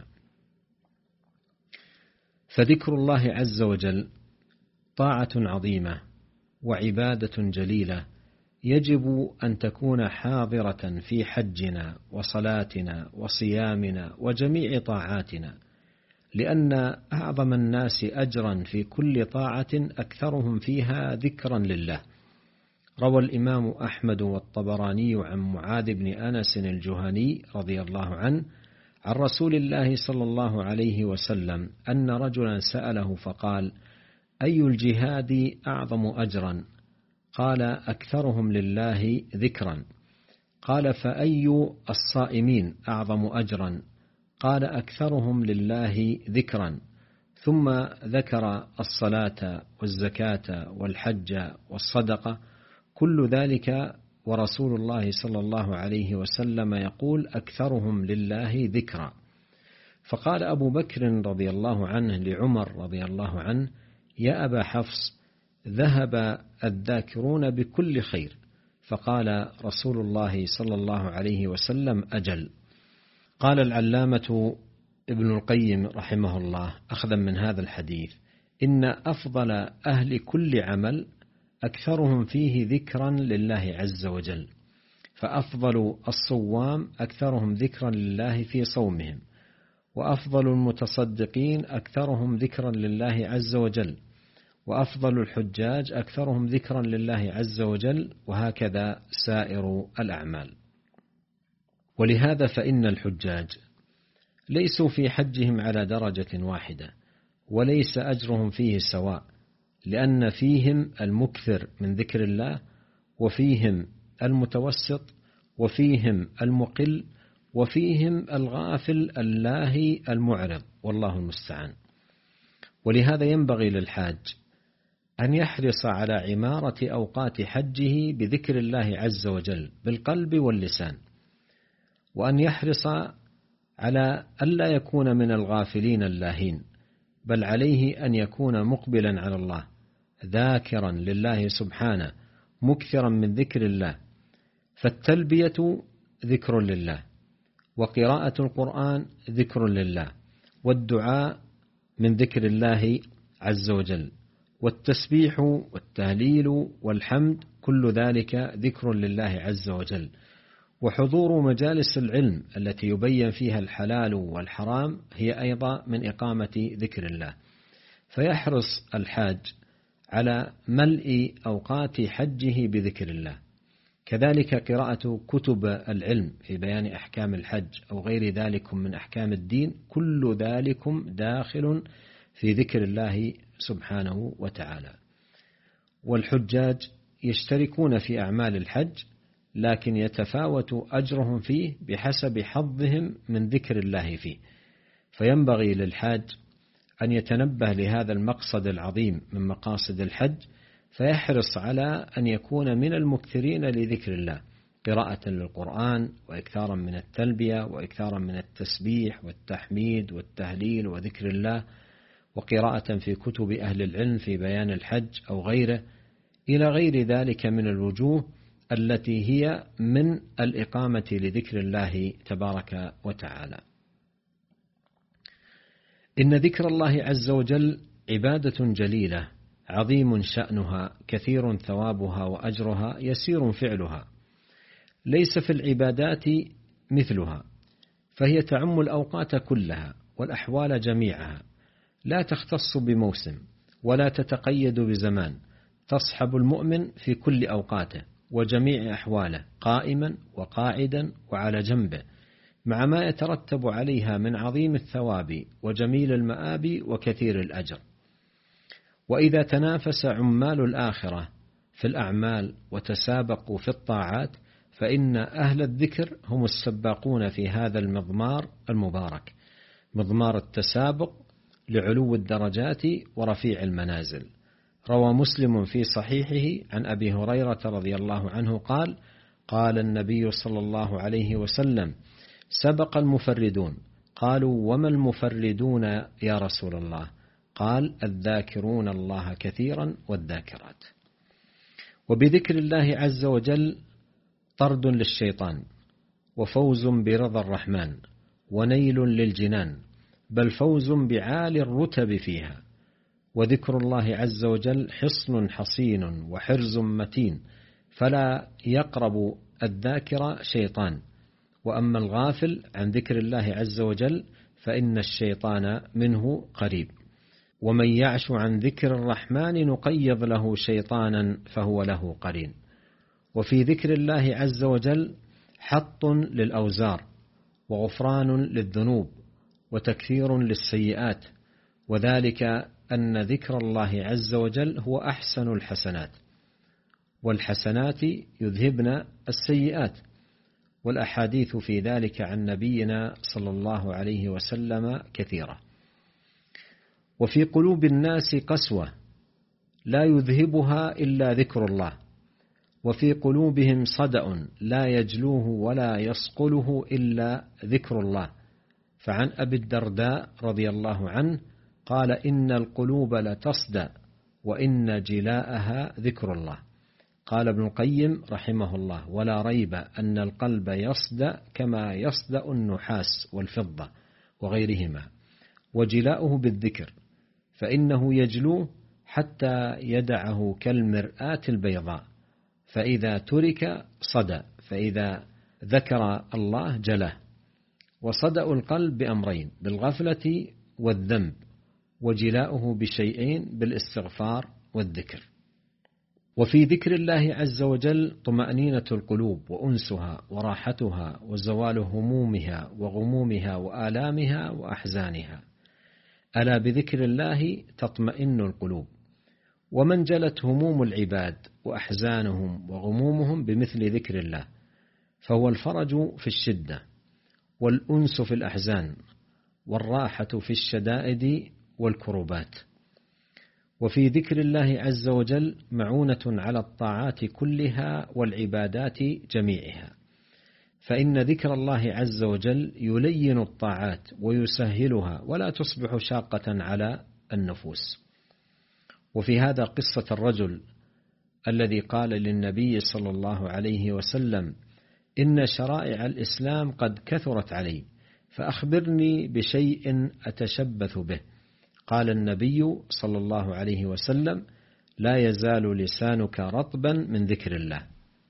A: فذكر الله عز وجل طاعة عظيمة وعبادة جليلة يجب أن تكون حاضرة في حجنا وصلاتنا وصيامنا وجميع طاعاتنا، لأن أعظم الناس أجرا في كل طاعة أكثرهم فيها ذكرا لله. روى الإمام أحمد والطبراني عن معاذ بن أنس الجهني رضي الله عنه عن رسول الله صلى الله عليه وسلم أن رجلا سأله فقال: أي الجهاد أعظم أجرا؟ قال: أكثرهم لله ذكرا. قال: فأي الصائمين أعظم أجرا؟ قال: أكثرهم لله ذكرا. ثم ذكر الصلاة والزكاة والحج والصدقة، كل ذلك ورسول الله صلى الله عليه وسلم يقول: أكثرهم لله ذكرا. فقال أبو بكر رضي الله عنه لعمر رضي الله عنه: يا أبا حفص، ذهب الذاكرون بكل خير. فقال رسول الله صلى الله عليه وسلم: أجل. قال العلامة ابن القيم رحمه الله أخذا من هذا الحديث: إن أفضل أهل كل عمل أكثرهم فيه ذكرا لله عز وجل. فأفضل الصوام أكثرهم ذكرا لله في صومهم، وأفضل المتصدقين أكثرهم ذكرا لله عز وجل، وأفضل الحجاج أكثرهم ذكرا لله عز وجل، وهكذا سائر الأعمال. ولهذا فإن الحجاج ليسوا في حجهم على درجة واحدة، وليس أجرهم فيه سواء، لأن فيهم المكثر من ذكر الله، وفيهم المتوسط، وفيهم المقل، وفيهم الغافل اللاهي المعرض، والله المستعان. ولهذا ينبغي للحاج أن يحرص على عمارة أوقات حجه بذكر الله عز وجل بالقلب واللسان، وأن يحرص على ألا يكون من الغافلين اللاهين، بل عليه أن يكون مقبلا على الله ذاكرا لله سبحانه مكثرا من ذكر الله. فالتلبية ذكر لله، وقراءة القرآن ذكر لله، والدعاء من ذكر الله عز وجل، والتسبيح والتهليل والحمد كل ذلك ذكر لله عز وجل. وحضور مجالس العلم التي يبين فيها الحلال والحرام هي أيضا من إقامة ذكر الله. فيحرص الحاج على ملء أوقات حجه بذكر الله. كذلك قراءة كتب العلم في بيان أحكام الحج أو غير ذلك من أحكام الدين، كل ذلكم داخل في ذكر الله سبحانه وتعالى. والحجاج يشتركون في أعمال الحج، لكن يتفاوت أجرهم فيه بحسب حظهم من ذكر الله فيه. فينبغي للحاج أن يتنبه لهذا المقصد العظيم من مقاصد الحج، فيحرص على أن يكون من المكثرين لذكر الله، قراءة للقرآن، وإكثارا من التلبية، وإكثارا من التسبيح والتحميد والتهليل وذكر الله، وقراءة في كتب أهل العلم في بيان الحج أو غيره، إلى غير ذلك من الوجوه التي هي من الإقامة لذكر الله تبارك وتعالى. إن ذكر الله عز وجل عبادة جليلة عظيم شأنها، كثير ثوابها وأجرها يسير فعلها، ليس في العبادات مثلها، فهي تعم الأوقات كلها والأحوال جميعها، لا تختص بموسم ولا تتقيد بزمان، تصحب المؤمن في كل أوقاته وجميع أحواله، قائما وقاعدا وعلى جنبه، مع ما يترتب عليها من عظيم الثواب وجميل المآب وكثير الأجر. وإذا تنافس عمال الآخرة في الأعمال وتسابقوا في الطاعات، فإن أهل الذكر هم السباقون في هذا المضمار المبارك، مضمار التسابق لعلو الدرجات ورفيع المنازل. روى مسلم في صحيحه عن أبي هريرة رضي الله عنه قال: قال النبي صلى الله عليه وسلم: سبق المفردون. قالوا: وما المفردون يا رسول الله؟ قال: الذاكرون الله كثيرا والذاكرات. وبذكر الله عز وجل طرد للشيطان، وفوز برضا الرحمن، ونيل للجنان، بل فوز بعالي الرتب فيها. وذكر الله عز وجل حصن حصين وحرز متين، فلا يقرب الذاكر شيطان. وأما الغافل عن ذكر الله عز وجل فإن الشيطان منه قريب. ومن يعش عن ذكر الرحمن نقيض له شيطانا فهو له قرين. وفي ذكر الله عز وجل حط للأوزار، وغفران للذنوب، وتكفير للسيئات، وذلك أن ذكر الله عز وجل هو أحسن الحسنات، والحسنات يذهبن السيئات، والأحاديث في ذلك عن نبينا صلى الله عليه وسلم كثيرة. وفي قلوب الناس قسوة لا يذهبها إلا ذكر الله، وفي قلوبهم صدأ لا يجلوه ولا يصقله إلا ذكر الله. فعن أبي الدرداء رضي الله عنه قال: إن القلوب لتصدأ وإن جلاءها ذكر الله. قال ابن القيم رحمه الله: ولا ريب أن القلب يصدأ كما يصدأ النحاس والفضة وغيرهما، وجلاؤه بالذكر، فإنه يجلوه حتى يدعه كالمرآة البيضاء، فإذا ترك صدى، فإذا ذكر الله جله. وصدأ القلب بأمرين: بالغفلة والذنب، وجلاؤه بشيئين: بالاستغفار والذكر. وفي ذكر الله عز وجل طمأنينة القلوب وأنسها وراحتها وزوال همومها وغمومها وآلامها وأحزانها. ألا بذكر الله تطمئن القلوب. ومن جلت هموم العباد وأحزانهم وغمومهم بمثل ذكر الله، فهو الفرج في الشدة، والأنس في الأحزان، والراحة في الشدائد والكربات. وفي ذكر الله عز وجل معونة على الطاعات كلها والعبادات جميعها، فإن ذكر الله عز وجل يلين الطاعات ويسهلها ولا تصبح شاقة على النفوس. وفي هذا قصة الرجل الذي قال للنبي صلى الله عليه وسلم: إن شرائع الإسلام قد كثرت علي، فأخبرني بشيء أتشبث به. قال النبي صلى الله عليه وسلم: لا يزال لسانك رطبا من ذكر الله.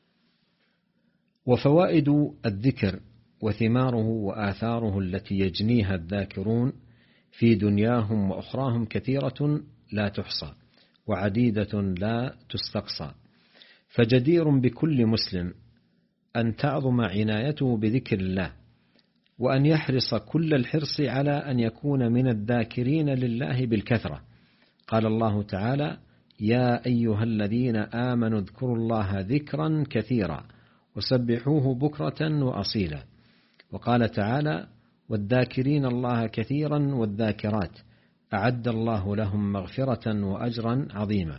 A: وفوائد الذكر وثماره وآثاره التي يجنيها الذاكرون في دنياهم وأخراهم كثيرة لا تحصى، وعديدة لا تستقصى. فجدير بكل مسلم أن تعظم عنايته بذكر الله، وأن يحرص كل الحرص على أن يكون من الذاكرين لله بالكثرة. قال الله تعالى: يا أيها الذين آمنوا اذكروا الله ذكرا كثيرا وسبحوه بكرة وأصيلا. وقال تعالى: والذاكرين الله كثيرا والذاكرات أعد الله لهم مغفرة وأجرا عظيما.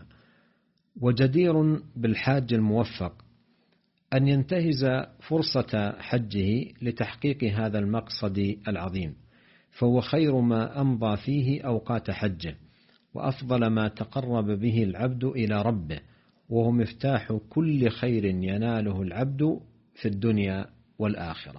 A: وجدير بالحاج الموفق أن ينتهز فرصة حجه لتحقيق هذا المقصد العظيم، فهو خير ما أمضى فيه أوقات حجه، وأفضل ما تقرب به العبد إلى ربه، وهو مفتاح كل خير يناله العبد في الدنيا والآخرة.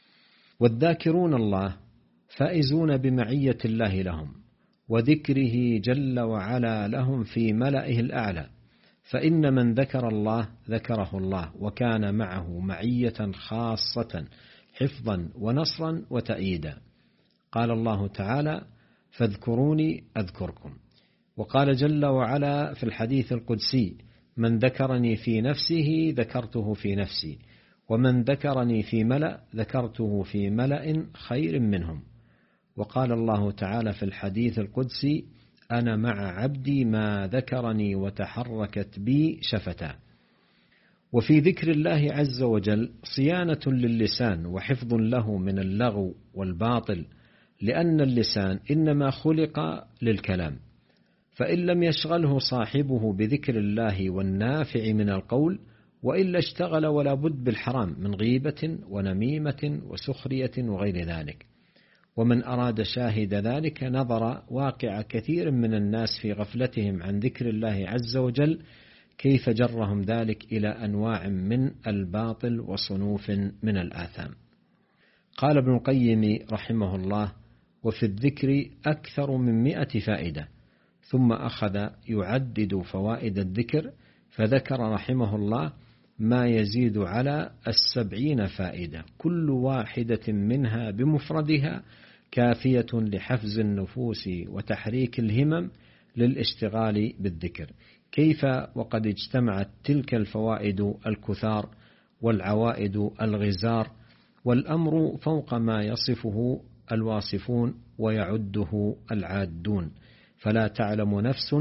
A: والذاكرون الله فائزون بمعية الله لهم وذكره جل وعلا لهم في ملئه الأعلى، فإن من ذكر الله ذكره الله، وكان معه معية خاصة حفظا ونصرا وتأييدا. قال الله تعالى: فاذكروني أذكركم. وقال جل وعلا في الحديث القدسي: من ذكرني في نفسه ذكرته في نفسي، ومن ذكرني في ملأ ذكرته في ملأ خير منهم. وقال الله تعالى في الحديث القدسي: أنا مع عبدي ما ذكرني وتحركت بي شفتاه. وفي ذكر الله عز وجل صيانة للسان وحفظ له من اللغو والباطل، لأن اللسان إنما خلق للكلام، فإن لم يشغله صاحبه بذكر الله والنافع من القول، وإلا اشتغل ولا بد بالحرام من غيبة ونميمة وسخرية وغير ذلك. ومن أراد شاهد ذلك نظر واقع كثير من الناس في غفلتهم عن ذكر الله عز وجل، كيف جرهم ذلك إلى أنواع من الباطل وصنوف من الآثام. قال ابن القيم رحمه الله: وفي الذكر أكثر من 100 فائدة. ثم أخذ يعدد فوائد الذكر، فذكر رحمه الله ما يزيد على 70 فائدة، كل واحدة منها بمفردها كافية لحفز النفوس وتحريك الهمم للاشتغال بالذكر. كيف وقد اجتمعت تلك الفوائد الكثار والعوائد الغزار، والأمر فوق ما يصفه الواصفون ويعده العادون، فلا تعلم نفس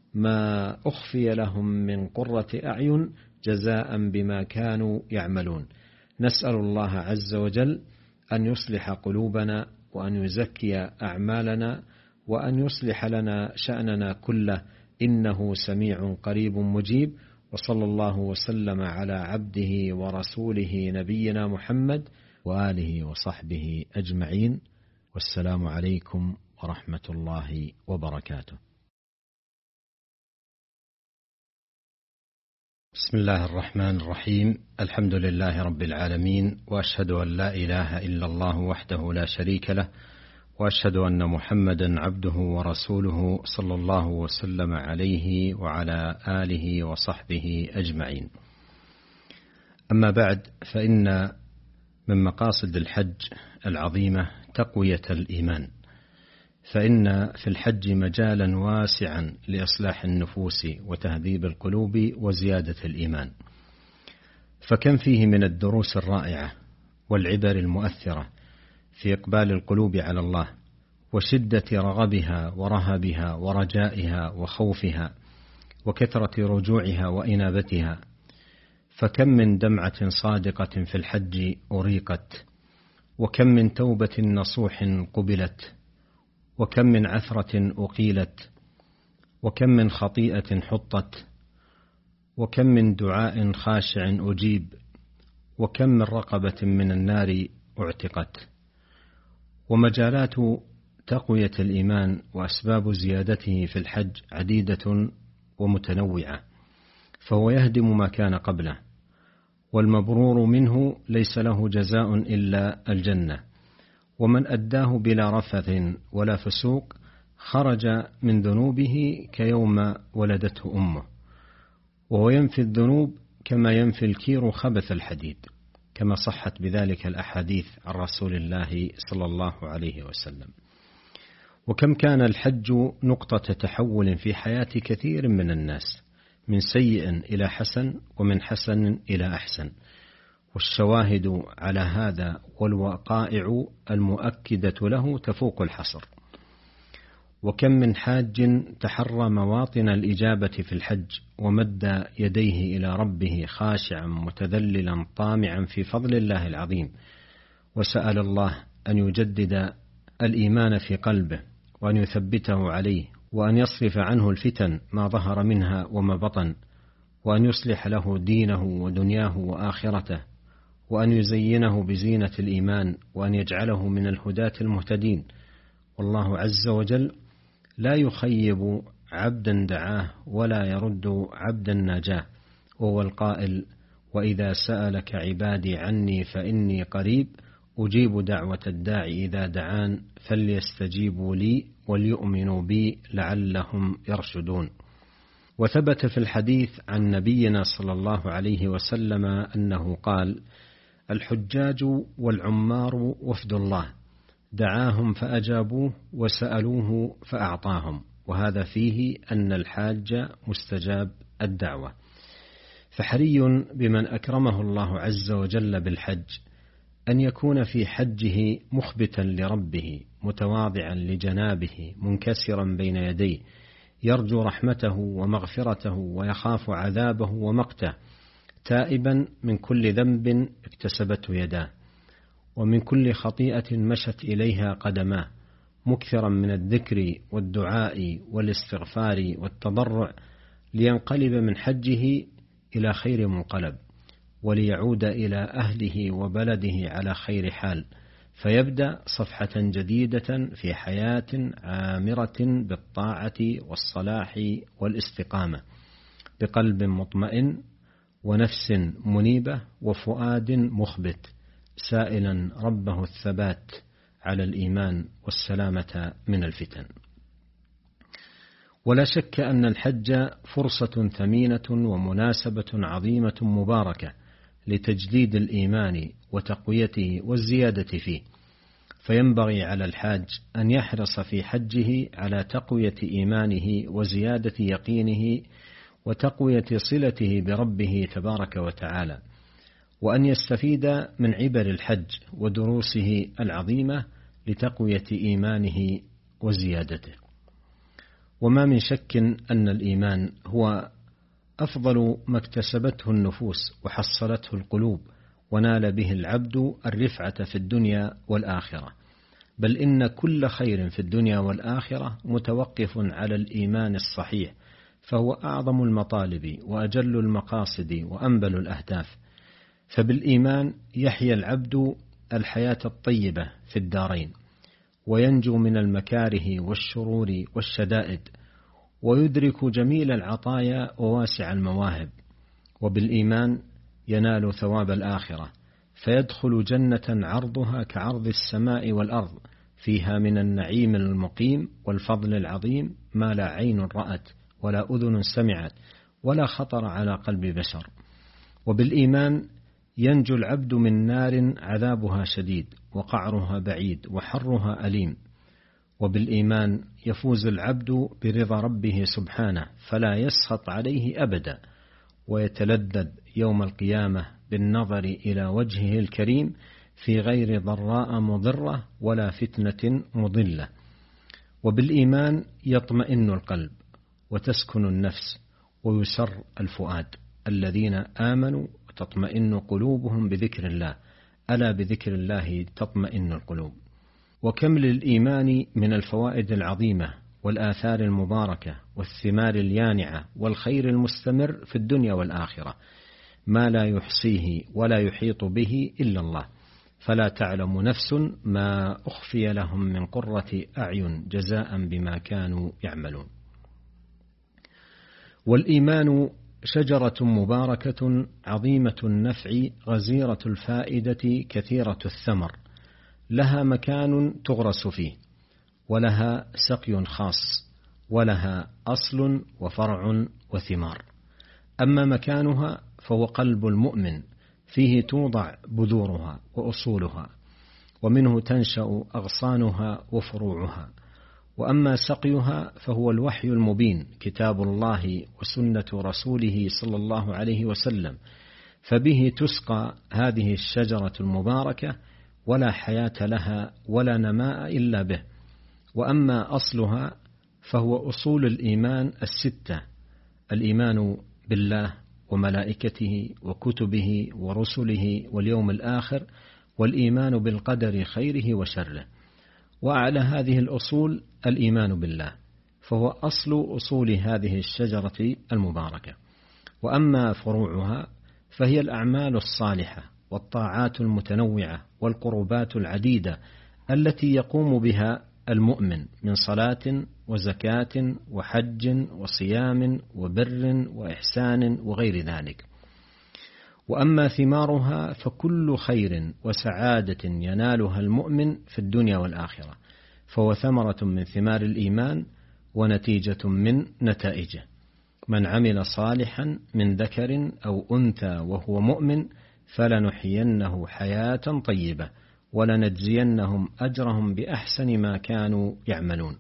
A: ما أخفي لهم من قرة أعين جزاء بما كانوا يعملون. نسأل الله عز وجل أن يصلح قلوبنا، وأن يزكي أعمالنا، وأن يصلح لنا شأننا كله، إنه سميع قريب مجيب. وصلى الله وسلم على عبده ورسوله نبينا محمد وآله وصحبه أجمعين، والسلام عليكم ورحمة الله وبركاته. بسم الله الرحمن الرحيم. الحمد لله رب العالمين، وأشهد أن لا إله إلا الله وحده لا شريك له، وأشهد أن محمدا عبده ورسوله صلى الله وسلم عليه وعلى آله وصحبه أجمعين. أما بعد، فإن من مقاصد الحج العظيمة تقوية الإيمان، فإن في الحج مجالا واسعا لإصلاح النفوس وتهذيب القلوب وزيادة الإيمان، فكم فيه من الدروس الرائعة والعبر المؤثرة في إقبال القلوب على الله وشدة رغبها ورهبها ورجائها وخوفها وكثرة رجوعها وإنابتها. فكم من دمعة صادقة في الحج أريقت، وكم من توبة نصوح قبلت، وكم من عثرة أقيلت، وكم من خطيئة حطت، وكم من دعاء خاشع أجيب، وكم من رقبة من النار اعتقت. ومجالات تقوية الإيمان وأسباب زيادته في الحج عديدة ومتنوعة، فهو يهدم ما كان قبله، والمبرور منه ليس له جزاء إلا الجنة، ومن أداه بلا رفث ولا فسوق خرج من ذنوبه كيوم ولدته أمه. وهو ينفي الذنوب كما ينفي الكير خبث الحديد، كما صحت بذلك الأحاديث عن رسول الله صلى الله عليه وسلم. وكم كان الحج نقطة تحول في حياة كثير من الناس، من سيء إلى حسن، ومن حسن إلى أحسن، والشواهد على هذا والوقائع المؤكدة له تفوق الحصر. وكم من حاج تحرى مواطن الإجابة في الحج ومد يديه إلى ربه خاشعا متذللا طامعا في فضل الله العظيم، وسأل الله أن يجدد الإيمان في قلبه وأن يثبته عليه، وأن يصرف عنه الفتن ما ظهر منها وما بطن، وأن يصلح له دينه ودنياه وآخرته، وأن يزينه بزينة الإيمان، وأن يجعله من الهداة المهتدين. والله عز وجل لا يخيب عبدا دعاه ولا يرد عبدا ناجاه، وهو القائل: وإذا سألك عبادي عني فإني قريب أجيب دعوة الداعي إذا دعان فليستجيبوا لي وليؤمنوا بي لعلهم يرشدون. وثبت في الحديث عن نبينا صلى الله عليه وسلم أنه قال: الحجاج والعمار وفد الله، دعاهم فأجابوه وسألوه فأعطاهم. وهذا فيه أن الحاج مستجاب الدعوة، فحري بمن أكرمه الله عز وجل بالحج أن يكون في حجه مخبتا لربه، متواضعا لجنابه، منكسرا بين يديه، يرجو رحمته ومغفرته ويخاف عذابه ومقته، تائبا من كل ذنب اكتسبته يداه، ومن كل خطيئة مشت إليها قدماه، مكثرا من الذكر والدعاء والاستغفار والتضرع، لينقلب من حجه إلى خير منقلب، وليعود إلى أهله وبلده على خير حال، فيبدأ صفحة جديدة في حياة عامرة بالطاعة والصلاح والاستقامة، بقلب مطمئن ونفس منيبة وفؤاد مخبت، سائلا ربه الثبات على الإيمان والسلامة من الفتن. ولا شك أن الحج فرصة ثمينة ومناسبة عظيمة مباركة لتجديد الإيمان وتقويته والزيادة فيه، فينبغي على الحاج أن يحرص في حجه على تقوية إيمانه وزيادة يقينه وتقوية صلته بربه تبارك وتعالى، وأن يستفيد من عبر الحج ودروسه العظيمة لتقوية إيمانه وزيادته. وما من شك أن الإيمان هو أفضل ما اكتسبته النفوس وحصلته القلوب، ونال به العبد الرفعة في الدنيا والآخرة، بل إن كل خير في الدنيا والآخرة متوقف على الإيمان الصحيح، فهو أعظم المطالب وأجل المقاصد وأنبل الأهداف. فبالإيمان يحيا العبد الحياة الطيبة في الدارين، وينجو من المكاره والشرور والشدائد، ويدرك جميل العطايا وواسع المواهب. وبالإيمان ينال ثواب الآخرة، فيدخل جنة عرضها كعرض السماء والأرض، فيها من النعيم المقيم والفضل العظيم ما لا عين رأت ولا أذن سمعت ولا خطر على قلب بشر. وبالإيمان ينجو العبد من نار عذابها شديد وقعرها بعيد وحرها أليم. وبالإيمان يفوز العبد برضا ربه سبحانه فلا يسخط عليه أبدا، ويتلذذ يوم القيامة بالنظر إلى وجهه الكريم في غير ضراء مضرة ولا فتنة مضلة. وبالإيمان يطمئن القلب وتسكن النفس ويسر الفؤاد. الذين آمنوا وتطمئن قلوبهم بذكر الله، ألا بذكر الله تطمئن القلوب. وكم للإيمان من الفوائد العظيمة والآثار المباركة والثمار اليانعة والخير المستمر في الدنيا والآخرة ما لا يحصيه ولا يحيط به إلا الله، فلا تعلم نفس ما أخفي لهم من قرة أعين جزاء بما كانوا يعملون. والإيمان شجرة مباركة عظيمة النفع غزيرة الفائدة كثيرة الثمر، لها مكان تغرس فيه، ولها سقي خاص، ولها أصل وفرع وثمار. أما مكانها فهو قلب المؤمن، فيه توضع بذورها وأصولها، ومنه تنشأ أغصانها وفروعها. وأما سقيها فهو الوحي المبين، كتاب الله وسنة رسوله صلى الله عليه وسلم، فبه تسقى هذه الشجرة المباركة، ولا حياة لها ولا نماء إلا به. وأما أصلها فهو أصول الإيمان الستة: الإيمان بالله وملائكته وكتبه ورسله واليوم الآخر، والإيمان بالقدر خيره وشره. وأعلى هذه الأصول الإيمان بالله، فهو أصل أصول هذه الشجرة المباركة. وأما فروعها فهي الأعمال الصالحة والطاعات المتنوعة والقربات العديدة التي يقوم بها المؤمن من صلاة وزكاة وحج وصيام وبر وإحسان وغير ذلك. وأما ثمارها فكل خير وسعادة ينالها المؤمن في الدنيا والآخرة، فهو ثمرة من ثمار الإيمان ونتيجة من نتائجه. من عمل صالحا من ذكر أو أنثى وهو مؤمن فلنحيينه حياة طيبة ولنجزينهم أجرهم بأحسن ما كانوا يعملون.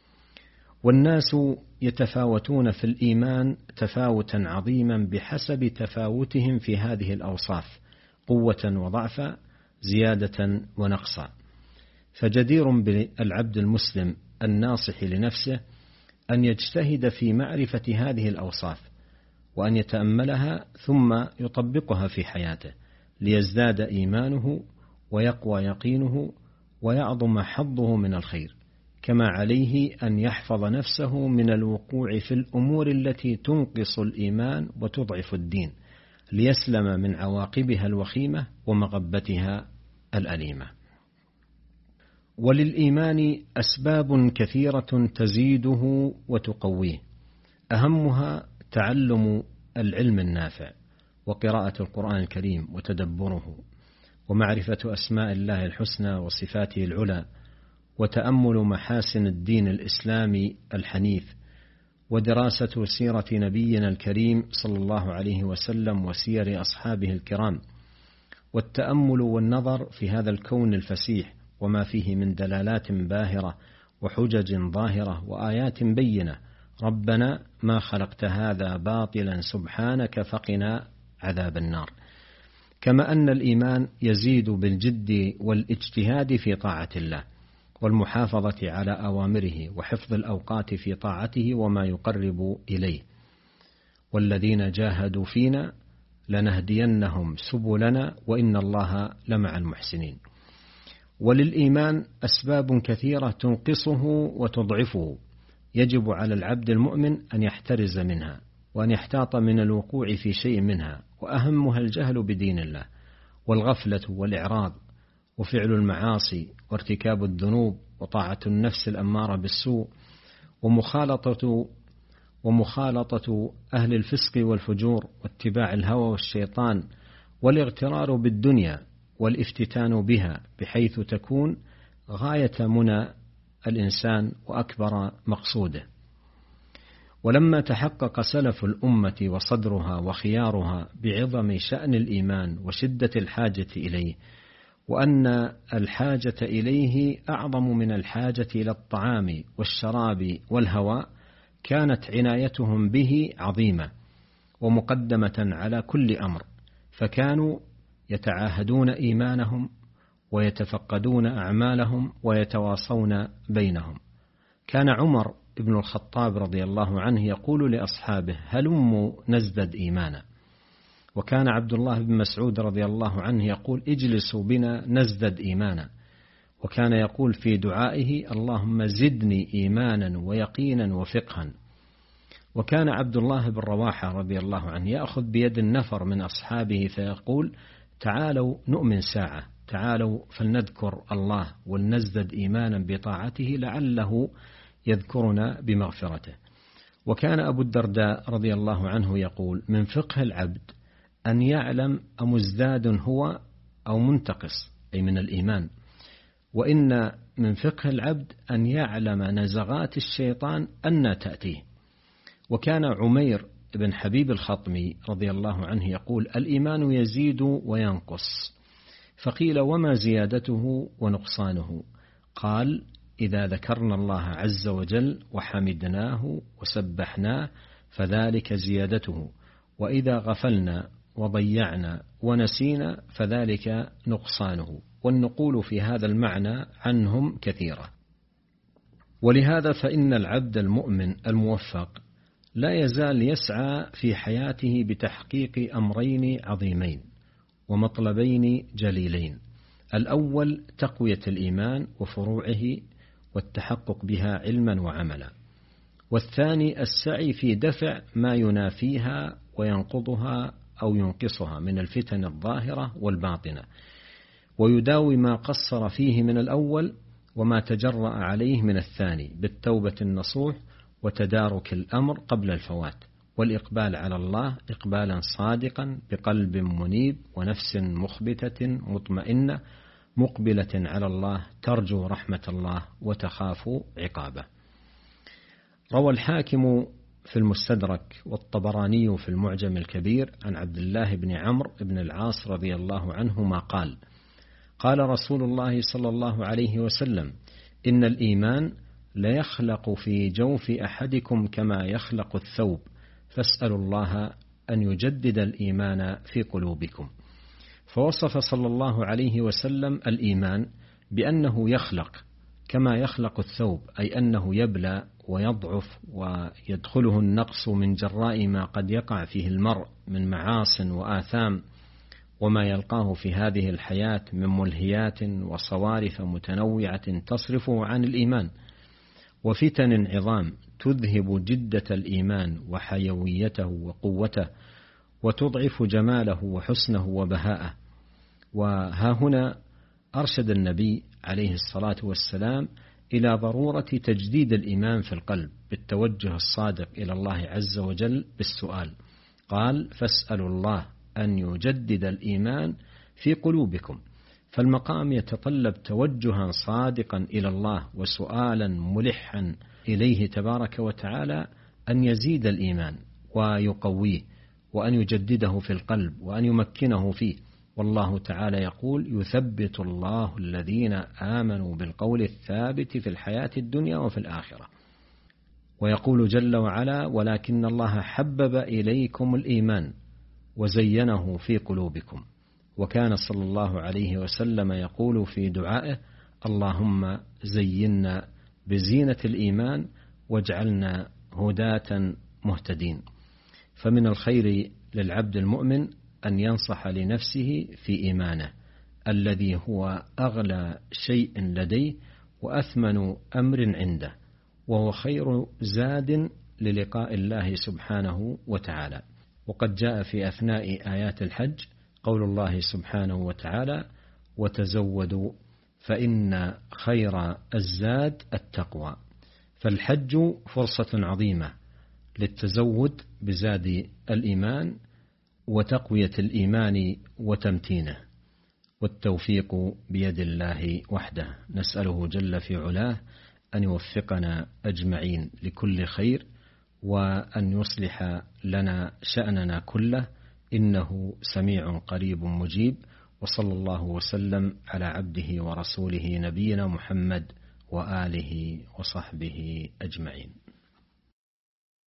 A: والناس يتفاوتون في الإيمان تفاوتا عظيما بحسب تفاوتهم في هذه الأوصاف، قوة وضعفا، زيادة ونقصا. فجدير بالعبد المسلم الناصح لنفسه أن يجتهد في معرفة هذه الأوصاف، وأن يتأملها ثم يطبقها في حياته، ليزداد إيمانه ويقوى يقينه ويعظم حظه من الخير. كما عليه أن يحفظ نفسه من الوقوع في الأمور التي تنقص الإيمان وتضعف الدين، ليسلم من عواقبها الوخيمة ومغبتها الأليمة. وللإيمان أسباب كثيرة تزيده وتقويه، أهمها تعلم العلم النافع وقراءة القرآن الكريم وتدبره، ومعرفة أسماء الله الحسنى وصفاته العلى، وتأمل محاسن الدين الإسلامي الحنيف، ودراسة سيرة نبينا الكريم صلى الله عليه وسلم وسير أصحابه الكرام، والتأمل والنظر في هذا الكون الفسيح وما فيه من دلالات باهرة وحجج ظاهرة وآيات بينة. ربنا ما خلقت هذا باطلا سبحانك فقنا عذاب النار. كما أن الإيمان يزيد بالجد والاجتهاد في طاعة الله، والمحافظة على أوامره، وحفظ الأوقات في طاعته وما يقرب إليه. والذين جاهدوا فينا لنهدينهم سبلنا وإن الله لمع المحسنين. وللإيمان أسباب كثيرة تنقصه وتضعفه، يجب على العبد المؤمن أن يحترز منها وأن يحتاط من الوقوع في شيء منها، وأهمها الجهل بدين الله والغفلة والإعراض وفعل المعاصي وارتكاب الذنوب وطاعة النفس الأمارة بالسوء ومخالطة أهل الفسق والفجور واتباع الهوى والشيطان والاغترار بالدنيا والافتتان بها، بحيث تكون غاية منى الإنسان وأكبر مقصوده. ولما تحقق سلف الأمة وصدرها وخيارها بعظم شأن الإيمان وشدة الحاجة إليه، وأن الحاجة إليه أعظم من الحاجة إلى الطعام والشراب والهواء، كانت عنايتهم به عظيمة ومقدمة على كل أمر، فكانوا يتعاهدون إيمانهم ويتفقدون أعمالهم ويتواصون بينهم. كان عمر بن الخطاب رضي الله عنه يقول لأصحابه: هلموا نزدد إيمانا. وكان عبد الله بن مسعود رضي الله عنه يقول: اجلسوا بنا نزدد إيمانا. وكان يقول في دعائه: اللهم زدني إيمانا ويقينا وفقها. وكان عبد الله بن رواحة رضي الله عنه يأخذ بيد النفر من أصحابه فيقول: تعالوا نؤمن ساعة، تعالوا فلنذكر الله ولنزدد إيمانا بطاعته لعله يذكرنا بمغفرته. وكان أبو الدرداء رضي الله عنه يقول: من فقه العبد أن يعلم أمزداد هو أو منتقص، أي من الإيمان، وإن من فقه العبد أن يعلم نزغات الشيطان أن تأتيه. وكان عمير بن حبيب الخطمي رضي الله عنه يقول: الإيمان يزيد وينقص. فقيل: وما زيادته ونقصانه؟ قال: إذا ذكرنا الله عز وجل وحمدناه وسبحناه فذلك زيادته، وإذا غفلنا وضيعنا ونسينا فذلك نقصانه. والنقول في هذا المعنى عنهم كثيرة. ولهذا فإن العبد المؤمن الموفق لا يزال يسعى في حياته بتحقيق أمرين عظيمين ومطلبين جليلين: الأول تقوية الإيمان وفروعه والتحقق بها علما وعملا، والثاني السعي في دفع ما ينافيها وينقضها أو ينقصها من الفتن الظاهرة والباطنة، ويداوي ما قصر فيه من الأول وما تجرأ عليه من الثاني بالتوبة النصوح وتدارك الأمر قبل الفوات، والإقبال على الله إقبالا صادقا بقلب منيب ونفس مخبتة مطمئنة مقبلة على الله ترجو رحمة الله وتخاف عقابه. روى الحاكم في المستدرك والطبراني في المعجم الكبير عن عبد الله بن عمرو بن العاص رضي الله عنهما قال: قال رسول الله صلى الله عليه وسلم: إن الإيمان ليخلق في جوف أحدكم كما يخلق الثوب، فاسألوا الله أن يجدد الإيمان في قلوبكم. فوصف صلى الله عليه وسلم الإيمان بأنه يخلق كما يخلق الثوب، أي أنه يبلى ويضعف ويدخله النقص من جراء ما قد يقع فيه المرء من معاصٍ وآثام وما يلقاه في هذه الحياة من ملهيات وصوارف متنوعة تصرفه عن الإيمان، وفتن عظام تذهب جدة الإيمان وحيويته وقوته وتضعف جماله وحسنه وبهاءه. وها هنا أرشد النبي عليه الصلاة والسلام إلى ضرورة تجديد الإيمان في القلب بالتوجه الصادق إلى الله عز وجل بالسؤال. قال: فاسألوا الله أن يجدد الإيمان في قلوبكم. فالمقام يتطلب توجها صادقا إلى الله وسؤالا ملحا إليه تبارك وتعالى أن يزيد الإيمان ويقويه وأن يجدده في القلب وأن يمكنه فيه. والله تعالى يقول: يثبت الله الذين آمنوا بالقول الثابت في الحياة الدنيا وفي الآخرة. ويقول جل وعلا: ولكن الله حبب إليكم الإيمان وزينه في قلوبكم. وكان صلى الله عليه وسلم يقول في دعائه: اللهم زينا بزينة الإيمان واجعلنا هداة مهتدين. فمن الخير للعبد المؤمن أن ينصح لنفسه في إيمانه الذي هو أغلى شيء لديه وأثمن أمر عنده، وهو خير زاد للقاء الله سبحانه وتعالى. وقد جاء في أثناء آيات الحج قول الله سبحانه وتعالى: وتزودوا فإن خير الزاد التقوى. فالحج فرصة عظيمة للتزود بزاد الإيمان وتقوية الإيمان وتمتينه، والتوفيق بيد الله وحده. نسأله جل في علاه أن يوفقنا أجمعين لكل خير وأن يصلح لنا شأننا كله، إنه سميع قريب مجيب. وصلى الله وسلم على عبده ورسوله نبينا محمد وآله وصحبه أجمعين.